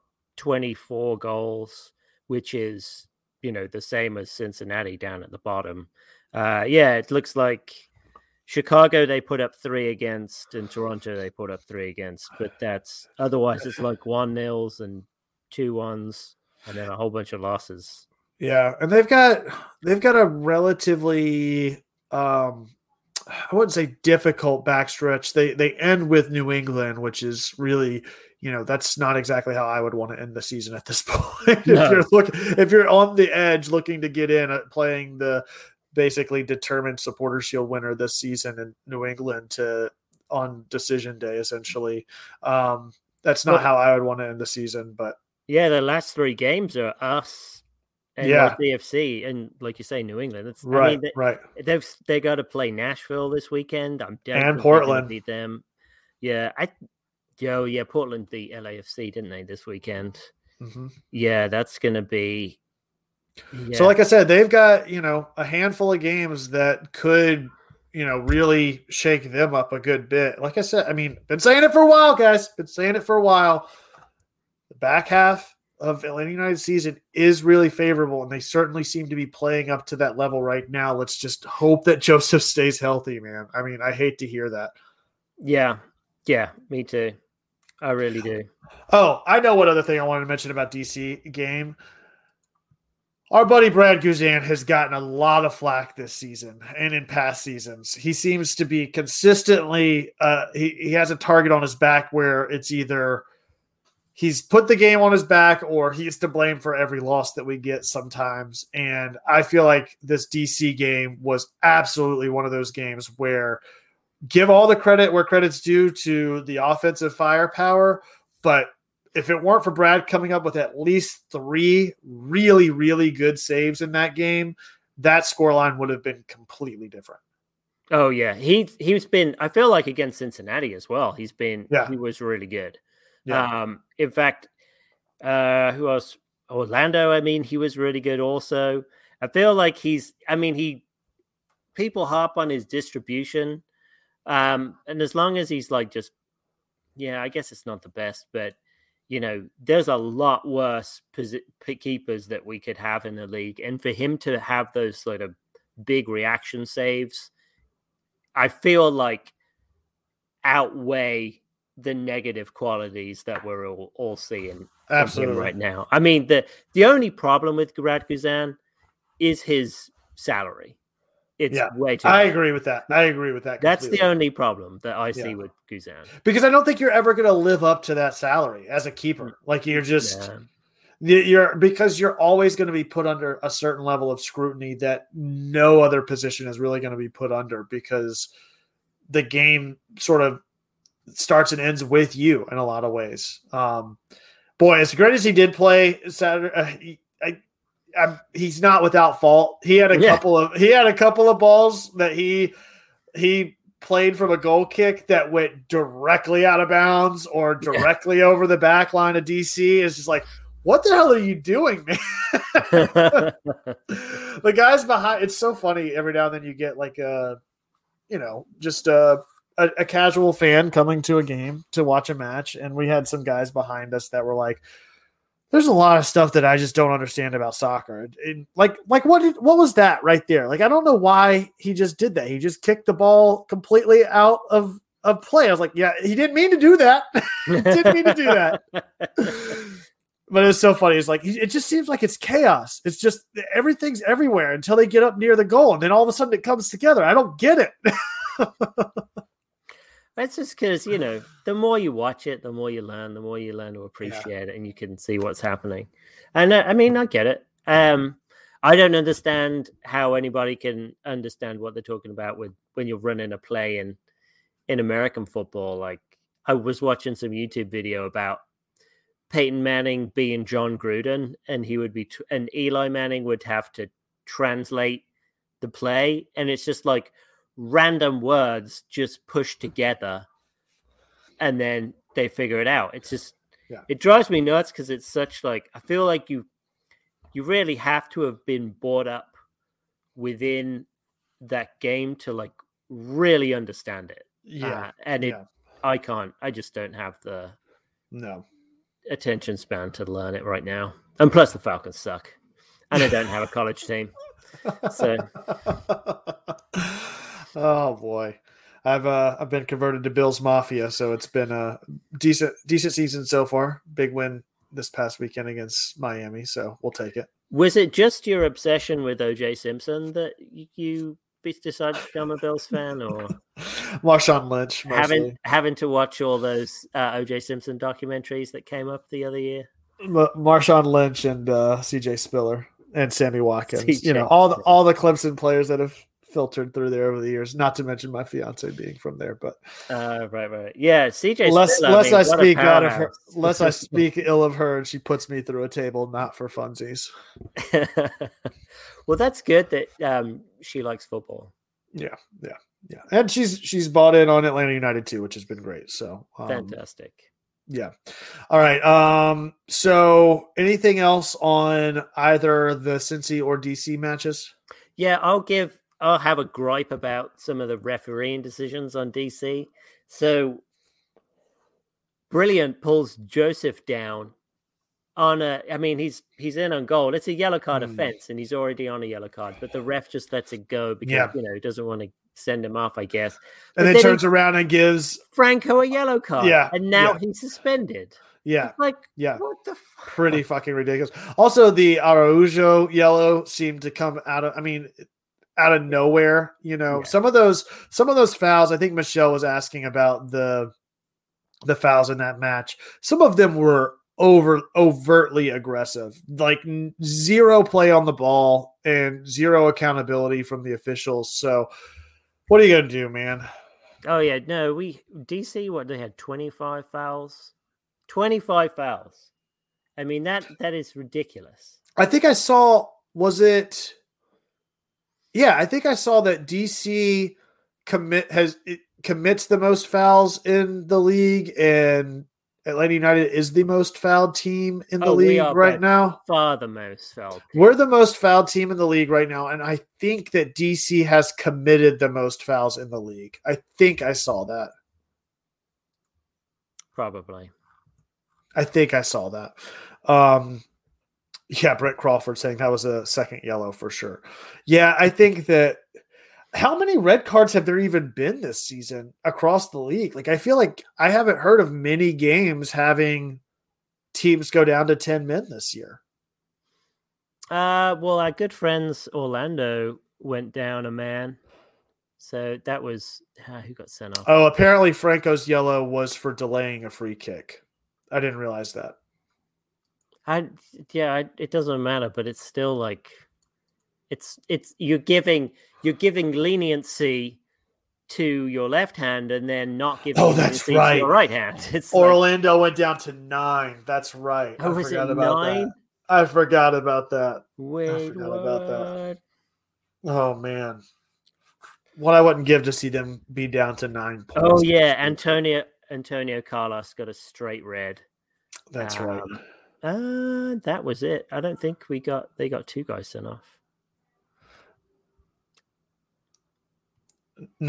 24 goals, which is, you know, the same as Cincinnati down at the bottom. Yeah, it looks like Chicago they put up 3 against, and Toronto they put up 3 against, but that's otherwise it's like 1-0s and 2-1s and then a whole bunch of losses. Yeah, and they've got a relatively I wouldn't say difficult backstretch. They end with New England, which is really, you know, that's not exactly how I would want to end the season at this point. No. If you're on the edge looking to get in playing the basically determined Supporter Shield winner this season in New England on decision day, essentially. That's not how I would want to end the season, but yeah, the last 3 games are us and CFC, and like you say, New England. That's right, I mean, right. They got to play Nashville this weekend. And Portland beat them. Yeah, Portland beat LAFC, didn't they, this weekend? Mm-hmm. Yeah, that's gonna be. Yeah. So like I said, they've got, you know, a handful of games that could, you know, really shake them up a good bit. Like I said, I mean, been saying it for a while, guys. Been saying it for a while. The back half of Atlanta United season is really favorable, and they certainly seem to be playing up to that level right now. Let's just hope that Joseph stays healthy, man. I mean, I hate to hear that. Yeah, me too. I really do. Oh, I know what other thing I wanted to mention about DC game. Our buddy Brad Guzan has gotten a lot of flack this season and in past seasons. He seems to be consistently he has a target on his back where it's either he's put the game on his back or he's to blame for every loss that we get sometimes. And I feel like this DC game was absolutely one of those games where give all the credit where credit's due to the offensive firepower, but if it weren't for Brad coming up with at least 3 really, really good saves in that game, that scoreline would have been completely different. Oh yeah, he's been. I feel like against Cincinnati as well. He was really good. Yeah. In fact, who else? Orlando. I mean, he was really good also. I feel like people harp on his distribution, and as long as he's like just, yeah, I guess it's not the best, but. You know, there's a lot worse keepers that we could have in the league. And for him to have those sort of big reaction saves, I feel like outweigh the negative qualities that we're all seeing absolutely right now. I mean, the only problem with Brad Guzan is his salary. It's way too I high. agree with that. That's the only problem that I see with Guzan. Because I don't think you're ever going to live up to that salary as a keeper. Like you're just because you're always going to be put under a certain level of scrutiny that no other position is really going to be put under, because the game sort of starts and ends with you in a lot of ways. Boy, as great as he did play Saturday, he's not without fault. He had a couple of balls that he played from a goal kick that went directly out of bounds or directly over the back line of DC. It's just like, what the hell are you doing, man? The guys behind, it's so funny. Every now and then you get like a casual fan coming to a game to watch a match. And we had some guys behind us that were like, there's a lot of stuff that I just don't understand about soccer. Like what was that right there? Like, I don't know why he just did that. He just kicked the ball completely out of play. I was like, yeah, he didn't mean to do that. Didn't mean to do that. But it was so funny. It's like, it just seems like it's chaos. It's just everything's everywhere until they get up near the goal. And then all of a sudden it comes together. I don't get it. That's just because, the more you watch it, the more you learn to appreciate it, and you can see what's happening. And I get it. I don't understand how anybody can understand what they're talking about when you're running a play in American football. Like, I was watching some YouTube video about Peyton Manning being John Gruden, and he would be, and Eli Manning would have to translate the play, and it's just like random words just pushed together, and then they figure it out. It's just, it drives me nuts because it's such like, I feel like you really have to have been brought up within that game to like really understand it. I just don't have the attention span to learn it right now. And plus the Falcons suck. And I don't have a college team. So oh boy. I've been converted to Bills Mafia, so it's been a decent season so far. Big win this past weekend against Miami, so we'll take it. Was it just your obsession with O.J. Simpson that you decided to become a Bills fan, or Marshawn Lynch mostly? Having to watch all those O.J. Simpson documentaries that came up the other year? Marshawn Lynch and C.J. Spiller and Sammy Watkins. All the Clemson players that have filtered through there over the years. Not to mention my fiance being from there, but right, yeah. C.J. Less I speak ill of her, and she puts me through a table, not for funsies. Well, that's good that she likes football. Yeah, and she's bought in on Atlanta United too, which has been great. So fantastic. Yeah. All right. So anything else on either the Cincy or DC matches? Yeah, I'll have a gripe about some of the refereeing decisions on DC. So Brilliant pulls Joseph down on he's in on goal. It's a yellow card offense, and he's already on a yellow card, but the ref just lets it go because he doesn't want to send him off, I guess. And then turns around and gives Franco a yellow card. Yeah. And now he's suspended. Yeah. It's like, what the fuck? Pretty fucking ridiculous. Also, the Araujo yellow seemed to come out of nowhere. Some of those fouls, I think Michelle was asking about the fouls in that match. Some of them were overtly aggressive, like zero play on the ball and zero accountability from the officials. So what are you going to do, man? Oh yeah, no, DC, they had 25 fouls. 25 fouls. I mean, that is ridiculous. I think I saw, I think I saw that DC commits the most fouls in the league, and Atlanta United is the most fouled team in the league right now. Far the most fouled team. We're the most fouled team in the league right now, and I think that DC has committed the most fouls in the league. I think I saw that. Probably. I think I saw that. Brett Crawford saying that was a second yellow for sure. Yeah, I think that. How many red cards have there even been this season across the league? Like, I feel like I haven't heard of many games having teams go down to 10 men this year. Well, our good friends Orlando went down a man. So that was who got sent off. Oh, apparently Franco's yellow was for delaying a free kick. I didn't realize that. It doesn't matter, but it's still like it's you're giving leniency to your left hand and then not giving leniency to your right hand. It's Orlando went down to 9. That's right. I forgot about 9? I forgot about that. Wait, about that. Oh man. What I wouldn't give to see them be down to 9 points. Oh yeah, Antonio Carlos got a straight red. That's right. That was it. I don't think they got 2 guys sent off.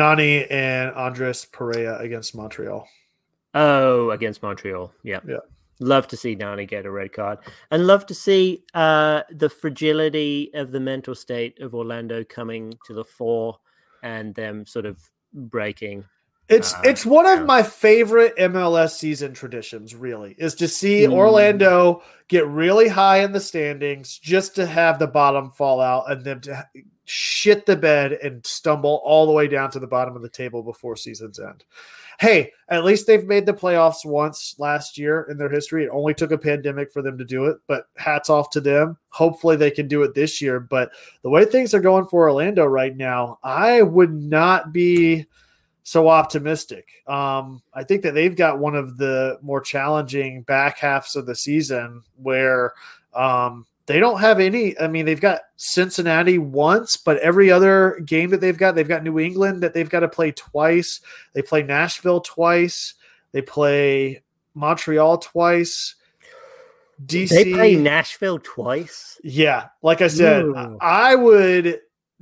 Nani and Andres Pereira against Montreal. Oh, against Montreal. Yeah. Yeah. Love to see Nani get a red card, and love to see the fragility of the mental state of Orlando coming to the fore and them sort of breaking. It's one of my favorite MLS season traditions, really, is to see Orlando get really high in the standings just to have the bottom fall out and them to shit the bed and stumble all the way down to the bottom of the table before season's end. Hey, at least they've made the playoffs once last year in their history. It only took a pandemic for them to do it, but hats off to them. Hopefully they can do it this year. But the way things are going for Orlando right now, I would not be so optimistic. I think that they've got one of the more challenging back halves of the season where they don't have any. I mean, they've got Cincinnati once, but every other game that they've got New England that they've got to play twice. They play Nashville twice. They play Montreal twice. DC. They play Nashville twice? Yeah. Like I said, I would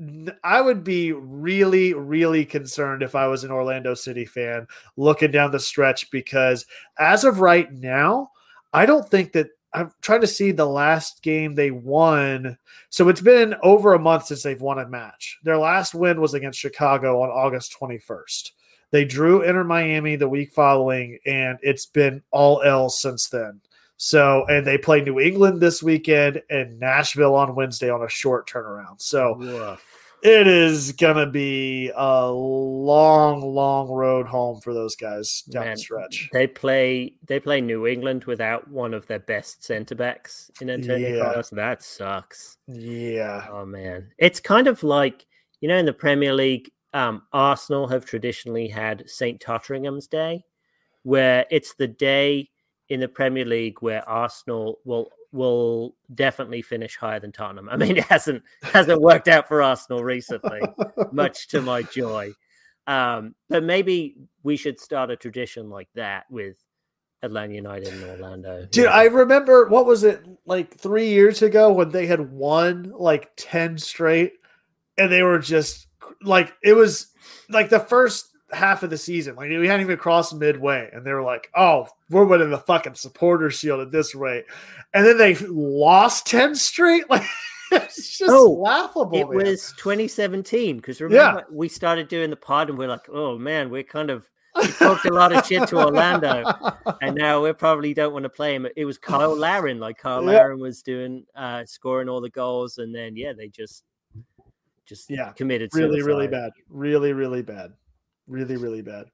be really, really concerned if I was an Orlando City fan looking down the stretch, because as of right now, I don't think that I'm trying to see the last game they won. So it's been over a month since they've won a match. Their last win was against Chicago on August 21st. They drew Inter Miami the week following, and it's been all L's since then. So, and they play New England this weekend and Nashville on Wednesday on a short turnaround. So it is going to be a long, long road home for those guys down the stretch. They play New England without one of their best center backs in Antonio Carlos. That sucks. Yeah. Oh man. It's kind of like, in the Premier League, Arsenal have traditionally had St. Totteringham's Day, where it's the day in the Premier League where Arsenal will definitely finish higher than Tottenham. I mean, it hasn't worked out for Arsenal recently, much to my joy. But maybe we should start a tradition like that with Atlanta United and Orlando. Dude, I remember, what was it, like 3 years ago when they had won like 10 straight, and they were just like, it was like the first half of the season, like we hadn't even crossed midway, and they were like, oh, we're winning the fucking Supporters Shield at this rate, and then they lost 10 straight. Like, it's just laughable. It was 2017, because remember we started doing the pod and we're like, oh man, we talked a lot of shit to Orlando, and now we probably don't want to play him. It was Kyle Larin, Larin was doing scoring all the goals, and then they just committed really suicide. really bad, really bad. Really, really bad.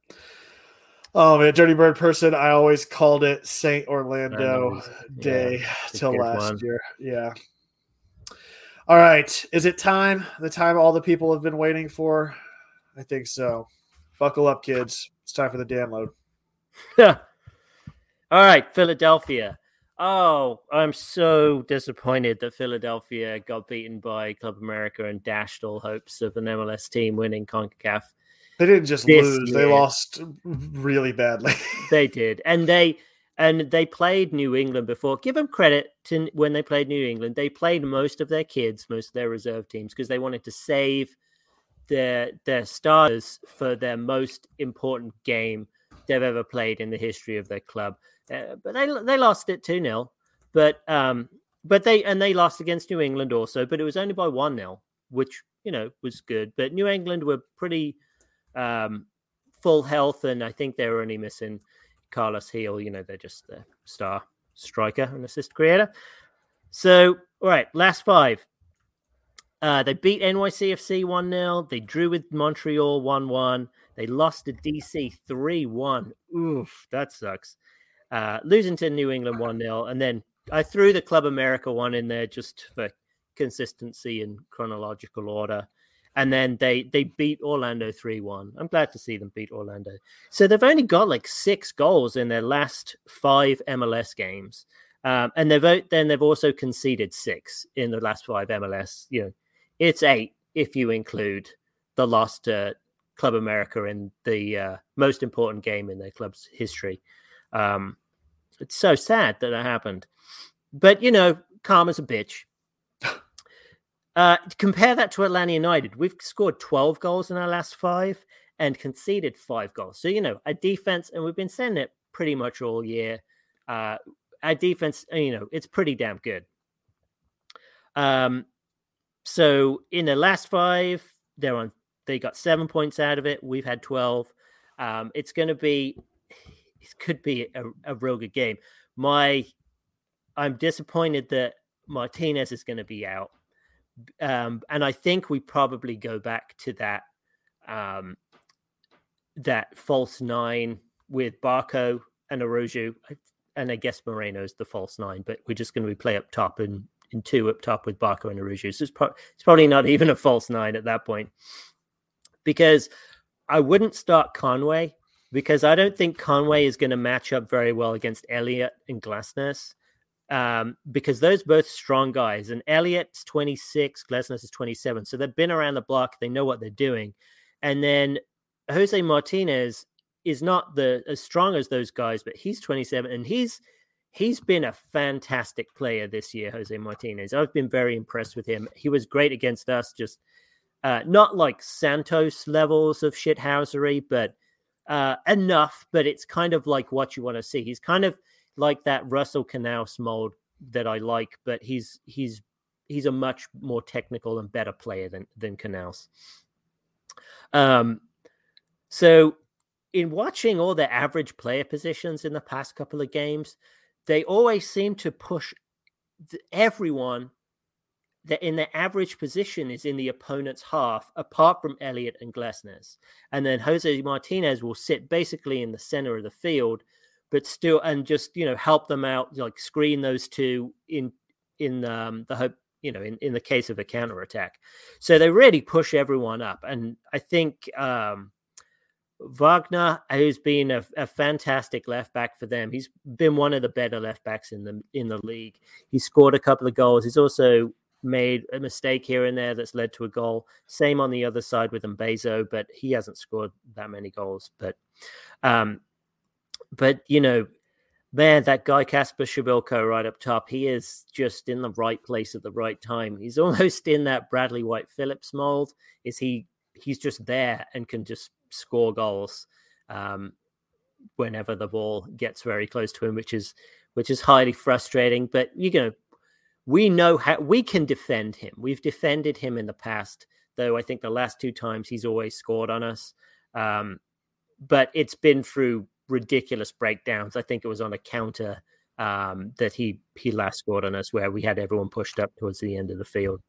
Oh man, Dirty Bird person, I always called it St. Orlando Day till last year. Yeah. All right. Is it time? The time all the people have been waiting for? I think so. Buckle up, kids. It's time for the download. All right, Philadelphia. Oh, I'm so disappointed that Philadelphia got beaten by Club America and dashed all hopes of an MLS team winning CONCACAF. They didn't just lose; they lost really badly. They did, and they played New England before. Give them credit to when they played New England. They played most of their kids, most of their reserve teams, because they wanted to save their starters for their most important game they've ever played in the history of their club. But they lost it 2-0. But they lost against New England also. But it was only by 1-0, which was good. But New England were pretty full health, and I think they were only missing Carlos Heel. They're just the star striker and assist creator. So, all right, last 5. They beat NYCFC 1-0. They drew with Montreal 1-1. They lost to DC 3-1. Oof, that sucks. Losing to New England 1-0. And then I threw the Club America one in there just for consistency and chronological order. And then they beat Orlando 3-1. I'm glad to see them beat Orlando. So they've only got 6 goals in their last 5 MLS games. And they've also conceded 6 in the last 5 MLS. It's 8 if you include the loss to Club America in the most important game in their club's history. It's so sad that happened. But, karma's a bitch. Compare that to Atlanta United. We've scored 12 goals in our last 5 and conceded 5 goals. So, a defense, and we've been saying it pretty much all year. our defense, it's pretty damn good. So in the last 5, they got 7 points out of it. We've had 12. It could be a real good game. I'm disappointed that Martinez is going to be out. And I think we probably go back to that false 9 with Barco and Araujo, and I guess Moreno's the false 9, but we're just going to play up top and in 2 up top with Barco and Araujo. So it's probably not even a false 9 at that point, because I wouldn't start Conway, because I don't think Conway is going to match up very well against Elliott and Glasnes, because those both strong guys, and Elliott's 26, Glasnes is 27. So they've been around the block. They know what they're doing. And then Jose Martinez is not as strong as those guys, but he's 27, and he's been a fantastic player this year, Jose Martinez. I've been very impressed with him. He was great against us, just not like Santos levels of shithousery, but enough. But it's kind of like what you want to see. He's kind of like that Russell Canals mold that I like, but he's a much more technical and better player than Canals. So in watching all the average player positions in the past couple of games, they always seem to push everyone that in the average position is in the opponent's half, apart from Elliott and Glasnes. And then Jose Martinez will sit basically in the center of the field, but still, and just, help them out, like screen those two in the hope, in the case of a counterattack. So they really push everyone up. And I think Wagner, who's been a fantastic left back for them, he's been one of the better left backs in the league. He scored a couple of goals. He's also made a mistake here and there that's led to a goal. Same on the other side with Mbezo, but he hasn't scored that many goals. But man, that guy Kasper Shabilko right up top, he is just in the right place at the right time. He's almost in that Bradley White Phillips mold. He's just there and can just score goals whenever the ball gets very close to him, which is highly frustrating. But we know how we can defend him. We've defended him in the past, though I think the last 2 times he's always scored on us. But it's been through ridiculous breakdowns. I think it was on a counter that he last scored on us, where we had everyone pushed up towards the end of the field.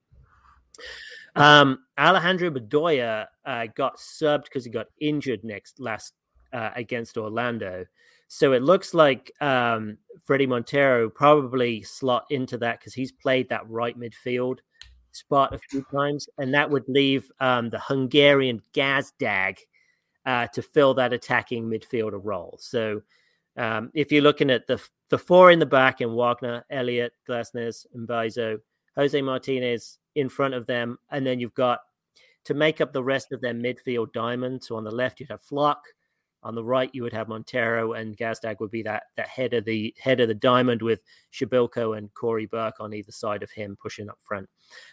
Alejandro Bedoya got subbed because he got injured last against Orlando. So it looks like Freddie Montero probably slot into that, because he's played that right midfield spot a few times, and that would leave the Hungarian Gazdag to fill that attacking midfielder role. So if you're looking at the 4 in the back, and Wagner, Elliott, Glasnes, and Mbezo, Jose Martinez in front of them, and then you've got to make up the rest of their midfield diamond. So on the left you'd have Flock, on the right you would have Montero, and Gazdag would be that head of the diamond, with Shabilko and Corey Burke on either side of him pushing up front.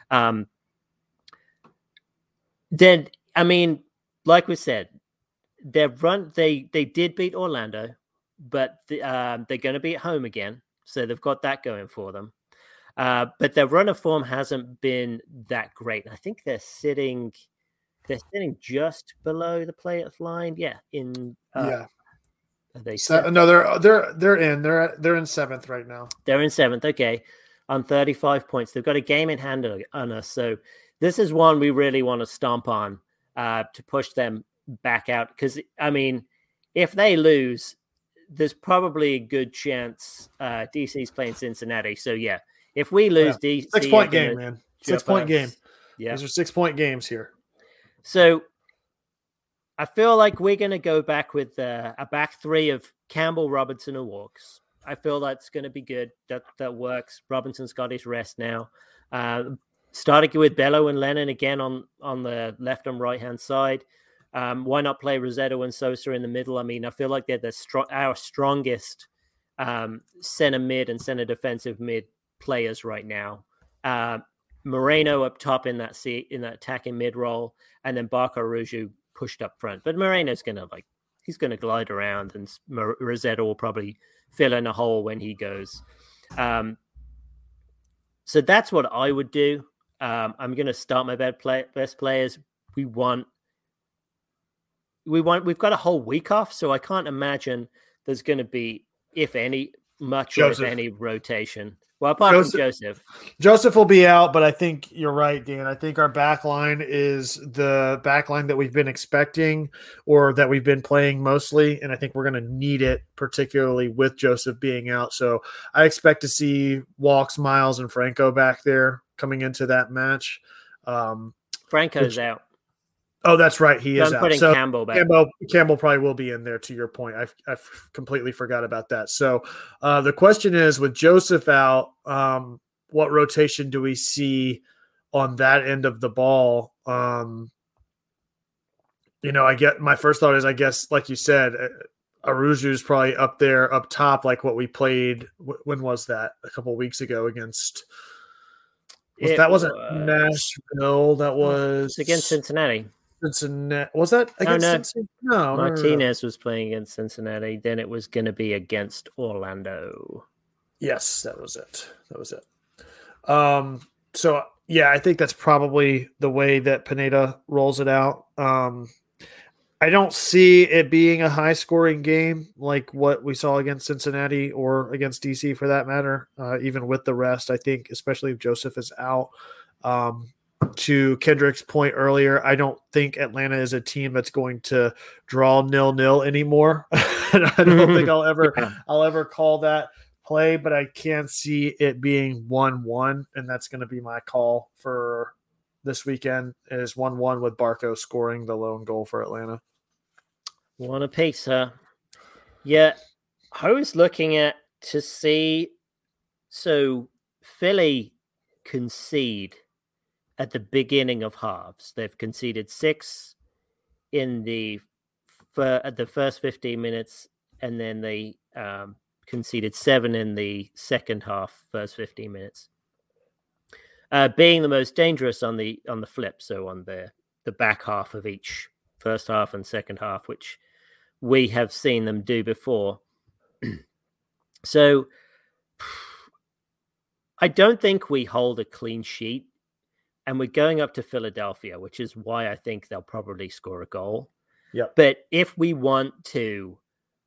Then, I mean, like we said, they did beat Orlando, but they're going to be at home again, so they've got that going for them. But their run of form hasn't been that great. I think they're sitting just below the playoff line. Yeah, Are they no, they're in 7th right now. They're in 7th. Okay, on 35 points. They've got a game in hand on us. So this is one we really want to stomp on to push them back out. Because I mean, if they lose, there's probably a good chance DC's playing Cincinnati. So yeah, if we lose, DC 6-point game, man. 6-point game. Yeah, these are 6-point games here. So I feel like we're going to go back with a back 3 of Campbell, Robinson, and Walks. I feel that's going to be good. That works. Robinson's got his rest now. Starting with Bello and Lennon again on the left and right hand side. Why not play Rossetto and Sosa in the middle? I mean, I feel like they're our strongest center mid and center defensive mid players right now. Moreno up top in that attacking mid role, and then Barco Araujo pushed up front. But Moreno's he's going to glide around, and Rossetto will probably fill in a hole when he goes. So that's what I would do. I'm going to start my best players. We've got a whole week off, so I can't imagine there's going to be, if any, much or if any rotation. Well, apart from Joseph. Joseph will be out, but I think you're right, Dan. I think our back line is the back line that we've been expecting or that we've been playing mostly, and I think we're going to need it, particularly with Joseph being out. So I expect to see Walks, Miles, and Franco back there coming into that match. Franco's out. Oh, that's right. He is I'm out. putting So Campbell back. Campbell probably will be in there, to your point. I've completely forgot about that. So the question is, with Joseph out, what rotation do we see on that end of the ball? My first thought is, I guess, like you said, Aruju is probably up there, up top, like what we played. When was that? A couple of weeks ago against. Wasn't Nashville. That was against Cincinnati. Cincinnati. Was that against Cincinnati? No. Martinez was playing against Cincinnati. Then it was going to be against Orlando. Yes, that was it. So yeah, I think that's probably the way that Pineda rolls it out. I don't see it being a high scoring game like what we saw against Cincinnati or against DC for that matter. Even with the rest, I think, especially if Joseph is out. To Kendrick's point earlier, I don't think Atlanta is a team that's going to draw 0-0 anymore. And I don't think I'll ever call that play, but I can see it being 1-1, and that's going to be my call for this weekend is 1-1 with Barco scoring the lone goal for Atlanta. One apiece, huh? Yeah, I was looking at to see. So Philly concede at the beginning of halves. They've conceded 6 at the first 15 minutes, and then they conceded 7 in the second half, first 15 minutes. Being the most dangerous on the flip, so on the back half of each first half and second half, which we have seen them do before. So I don't think we hold a clean sheet, and we're going up to Philadelphia, which is why I think they'll probably score a goal. Yeah. But if we want to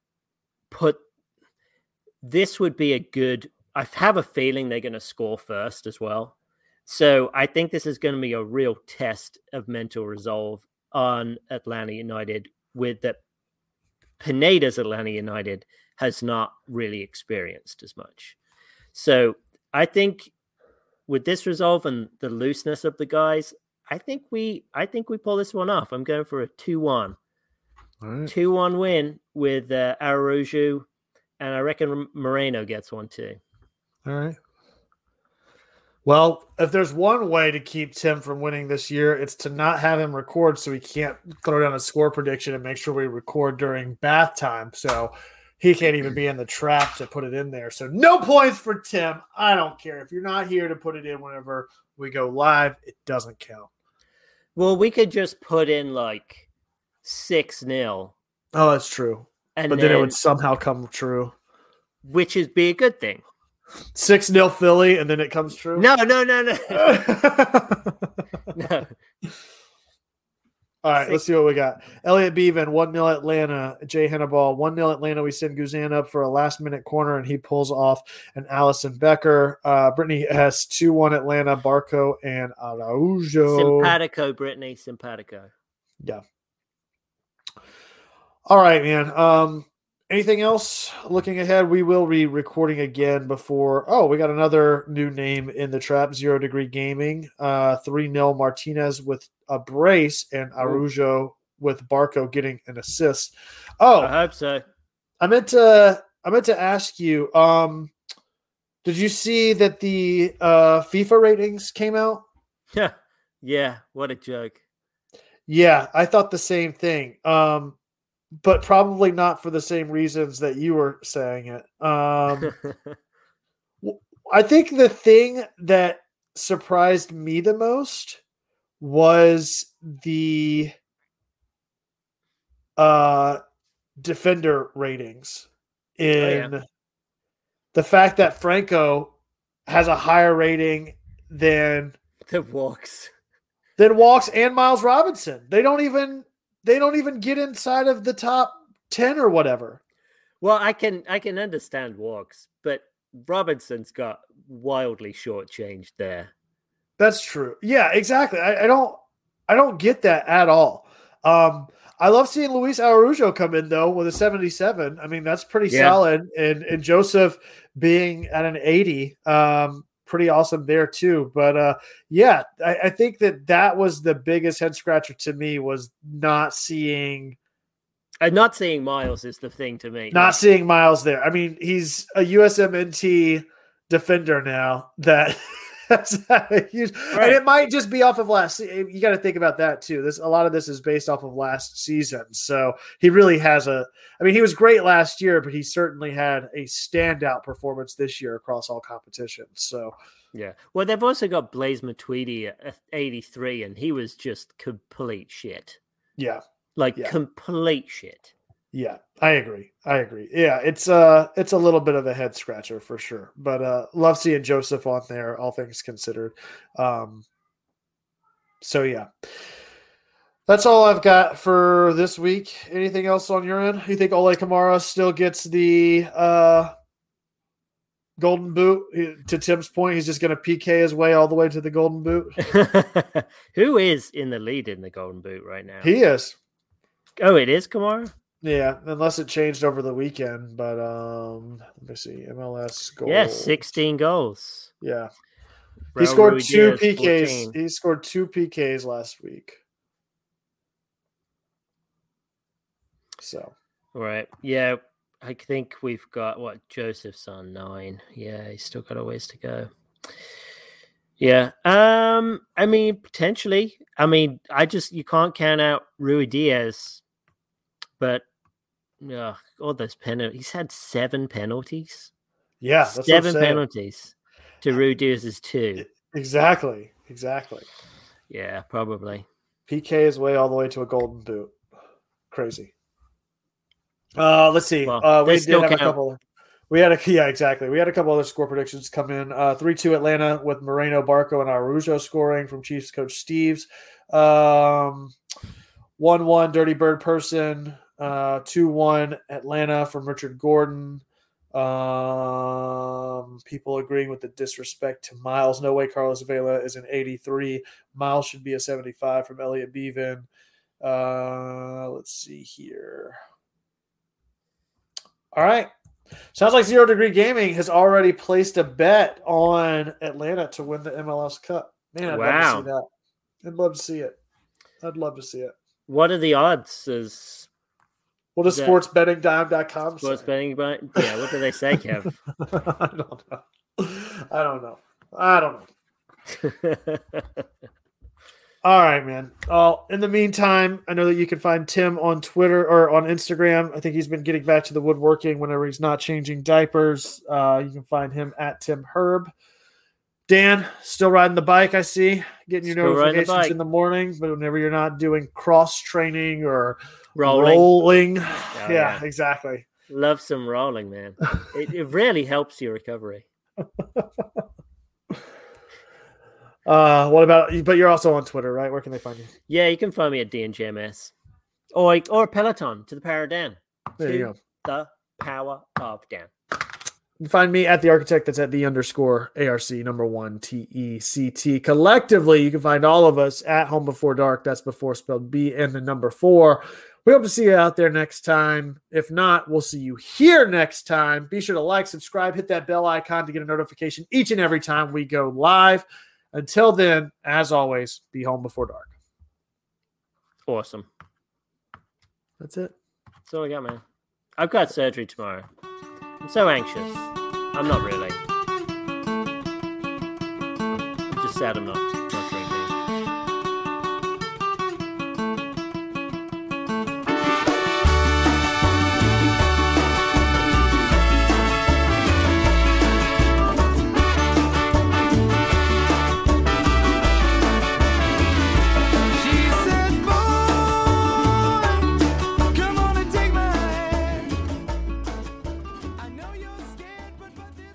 this would be I have a feeling they're going to score first as well. So I think this is going to be a real test of mental resolve on Atlanta United, with that Pineda's Atlanta United has not really experienced as much. So I think with this resolve and the looseness of the guys, I think we pull this one off. I'm going for a 2-1. All right. 2-1 win with Araujo, and I reckon Moreno gets one too. All right. Well, if there's one way to keep Tim from winning this year, it's to not have him record, so he can't throw down a score prediction and make sure we record during bath time. So he can't even be in the trap to put it in there. So no points for Tim. I don't care. If you're not here to put it in whenever we go live, it doesn't count. Well, we could just put in like 6-0. Oh, that's true. But then it would somehow come true. Which is be a good thing. 6-0 Philly, and then it comes true? No. No. All right, let's see what we got. Elliot Bevan, 1-0 Atlanta. Jay Hannibal, 1-0 Atlanta. We send Guzan up for a last-minute corner, and he pulls off an Allison Becker. Brittany S, 2-1 Atlanta. Barco and Araujo. Simpatico, Brittany. Simpatico. Yeah. All right, man. Anything else? Looking ahead, we will be recording again before. Oh, we got another new name in the trap, 0 Degree Gaming. 3-0 Martinez with a brace and Araujo with Barco getting an assist. Oh, I hope so. I meant to ask you, did you see that the FIFA ratings came out? Yeah, what a joke. Yeah, I thought the same thing. But probably not for the same reasons that you were saying it. I think the thing that surprised me the most was the defender ratings in the fact that Franco has a higher rating than Walks. and Miles Robinson. They don't even get inside of the top 10 or whatever. Well, I can understand Walks, but Robinson's got wildly shortchanged there. That's true. Yeah, exactly. I don't get that at all. I love seeing Luis Araujo come in though with a 77. I mean, that's pretty solid. And Joseph being at an 80, pretty awesome there too. But I think that was the biggest head scratcher to me, was not seeing Miles is the thing to me. Not seeing Miles there. I mean, he's a USMNT defender now. That's huge. Right. And it might just be off of last. You got to think about that too. A lot of this is based off of last season. So he really has he was great last year, but he certainly had a standout performance this year across all competitions. So yeah. Well, they've also got Blaise Matuidi at 83, and he was just complete shit. Yeah. Complete shit. Yeah, I agree. Yeah, it's a little bit of a head scratcher for sure, but love seeing Joseph on there, all things considered. So yeah, that's all I've got for this week. Anything else on your end? You think Ole Kamara still gets the golden boot? To Tim's point, he's just going to PK his way all the way to the golden boot. Who is in the lead in the golden boot right now? He is. Oh, it is Kamara? Yeah, unless it changed over the weekend. But let me see. MLS goals. Yeah, 16 goals. Yeah. He scored 2 PKs. 14. He scored 2 PKs last week. So. Right. Yeah, I think we've got, Joseph's on 9. Yeah, he's still got a ways to go. Yeah. I mean, potentially. I mean, you can't count out Rui Diaz, but all those penalties. He's had 7 penalties. Yeah, that's 7 penalties to Rui Diaz's 2. Exactly. Yeah, probably. PK his way all the way to a golden boot. Crazy. Let's see. Well, we did have a couple. We had a couple other score predictions come in. 3-2 Atlanta with Moreno, Barco, and Araujo scoring from Chiefs coach Steves. 1-1 Dirty Bird Person. 2-1 Atlanta from Richard Gordon. People agreeing with the disrespect to Miles. No way Carlos Vela is an 83. Miles should be a 75 from Elliot Bevan. Let's see here. All right. Sounds like 0 Degree Gaming has already placed a bet on Atlanta to win the MLS Cup. Man, I'd love to see that. I'd love to see it. What are the odds? What does sportsbettingdime.com say? Sports betting, yeah, what do they say, Kev? I don't know. All right, man. In the meantime, I know that you can find Tim on Twitter or on Instagram. I think he's been getting back to the woodworking whenever he's not changing diapers. You can find him at Tim Herb. Dan, still riding the bike, I see. Getting your notifications in the morning, but whenever you're not doing cross training or rolling. Oh, yeah, exactly. Love some rolling, man. It really helps your recovery. What about? But you're also on Twitter, right? Where can they find you? Yeah, you can find me at DNJMS or Peloton to the power of Dan. There you go. The power of Dan. You can find me at the Architect. That's at _ARC1 TECT. Collectively, you can find all of us at Home Before Dark. That's before spelled B and the number 4. We hope to see you out there next time. If not, we'll see you here next time. Be sure to like, subscribe, hit that bell icon to get a notification each and every time we go live. Until then, as always, be home before dark. Awesome. That's it. That's all I got, man. I've got surgery tomorrow. I'm so anxious. I'm not really. I'm just sad I'm not drinking. But this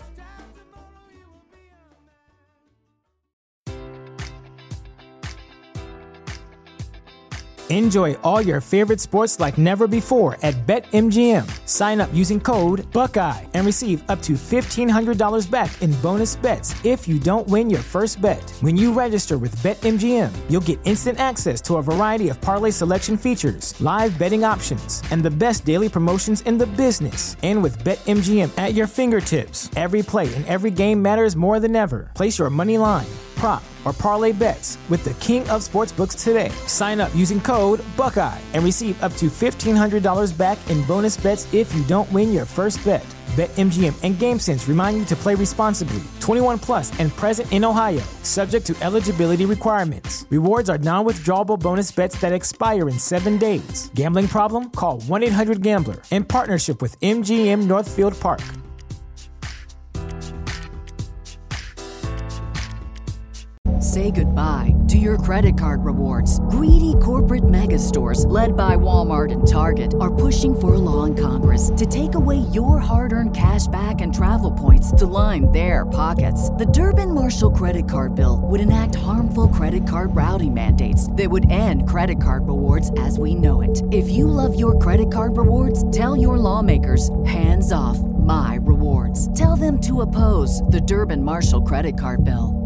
Enjoy all your favorite sports like never before at BetMGM. Sign up using code Buckeye and receive up to $1,500 back in bonus bets if you don't win your first bet. When you register with BetMGM, you'll get instant access to a variety of parlay selection features, live betting options, and the best daily promotions in the business. And with BetMGM at your fingertips, every play and every game matters more than ever. Place your money line, prop, or parlay bets with the king of sportsbooks today. Sign up using code Buckeye and receive up to $1,500 back in bonus bets if you don't win your first bet. BetMGM and GameSense remind you to play responsibly. 21 plus and present in Ohio, subject to eligibility requirements. Rewards are non-withdrawable bonus bets that expire in 7 days. Gambling problem? Call 1-800-GAMBLER. In partnership with MGM Northfield Park. Say goodbye to your credit card rewards. Greedy corporate mega stores, led by Walmart and Target, are pushing for a law in Congress to take away your hard-earned cash back and travel points to line their pockets. The Durbin-Marshall credit card bill would enact harmful credit card routing mandates that would end credit card rewards as we know it. If you love your credit card rewards, tell your lawmakers, hands off my rewards. Tell them to oppose the Durbin-Marshall credit card bill.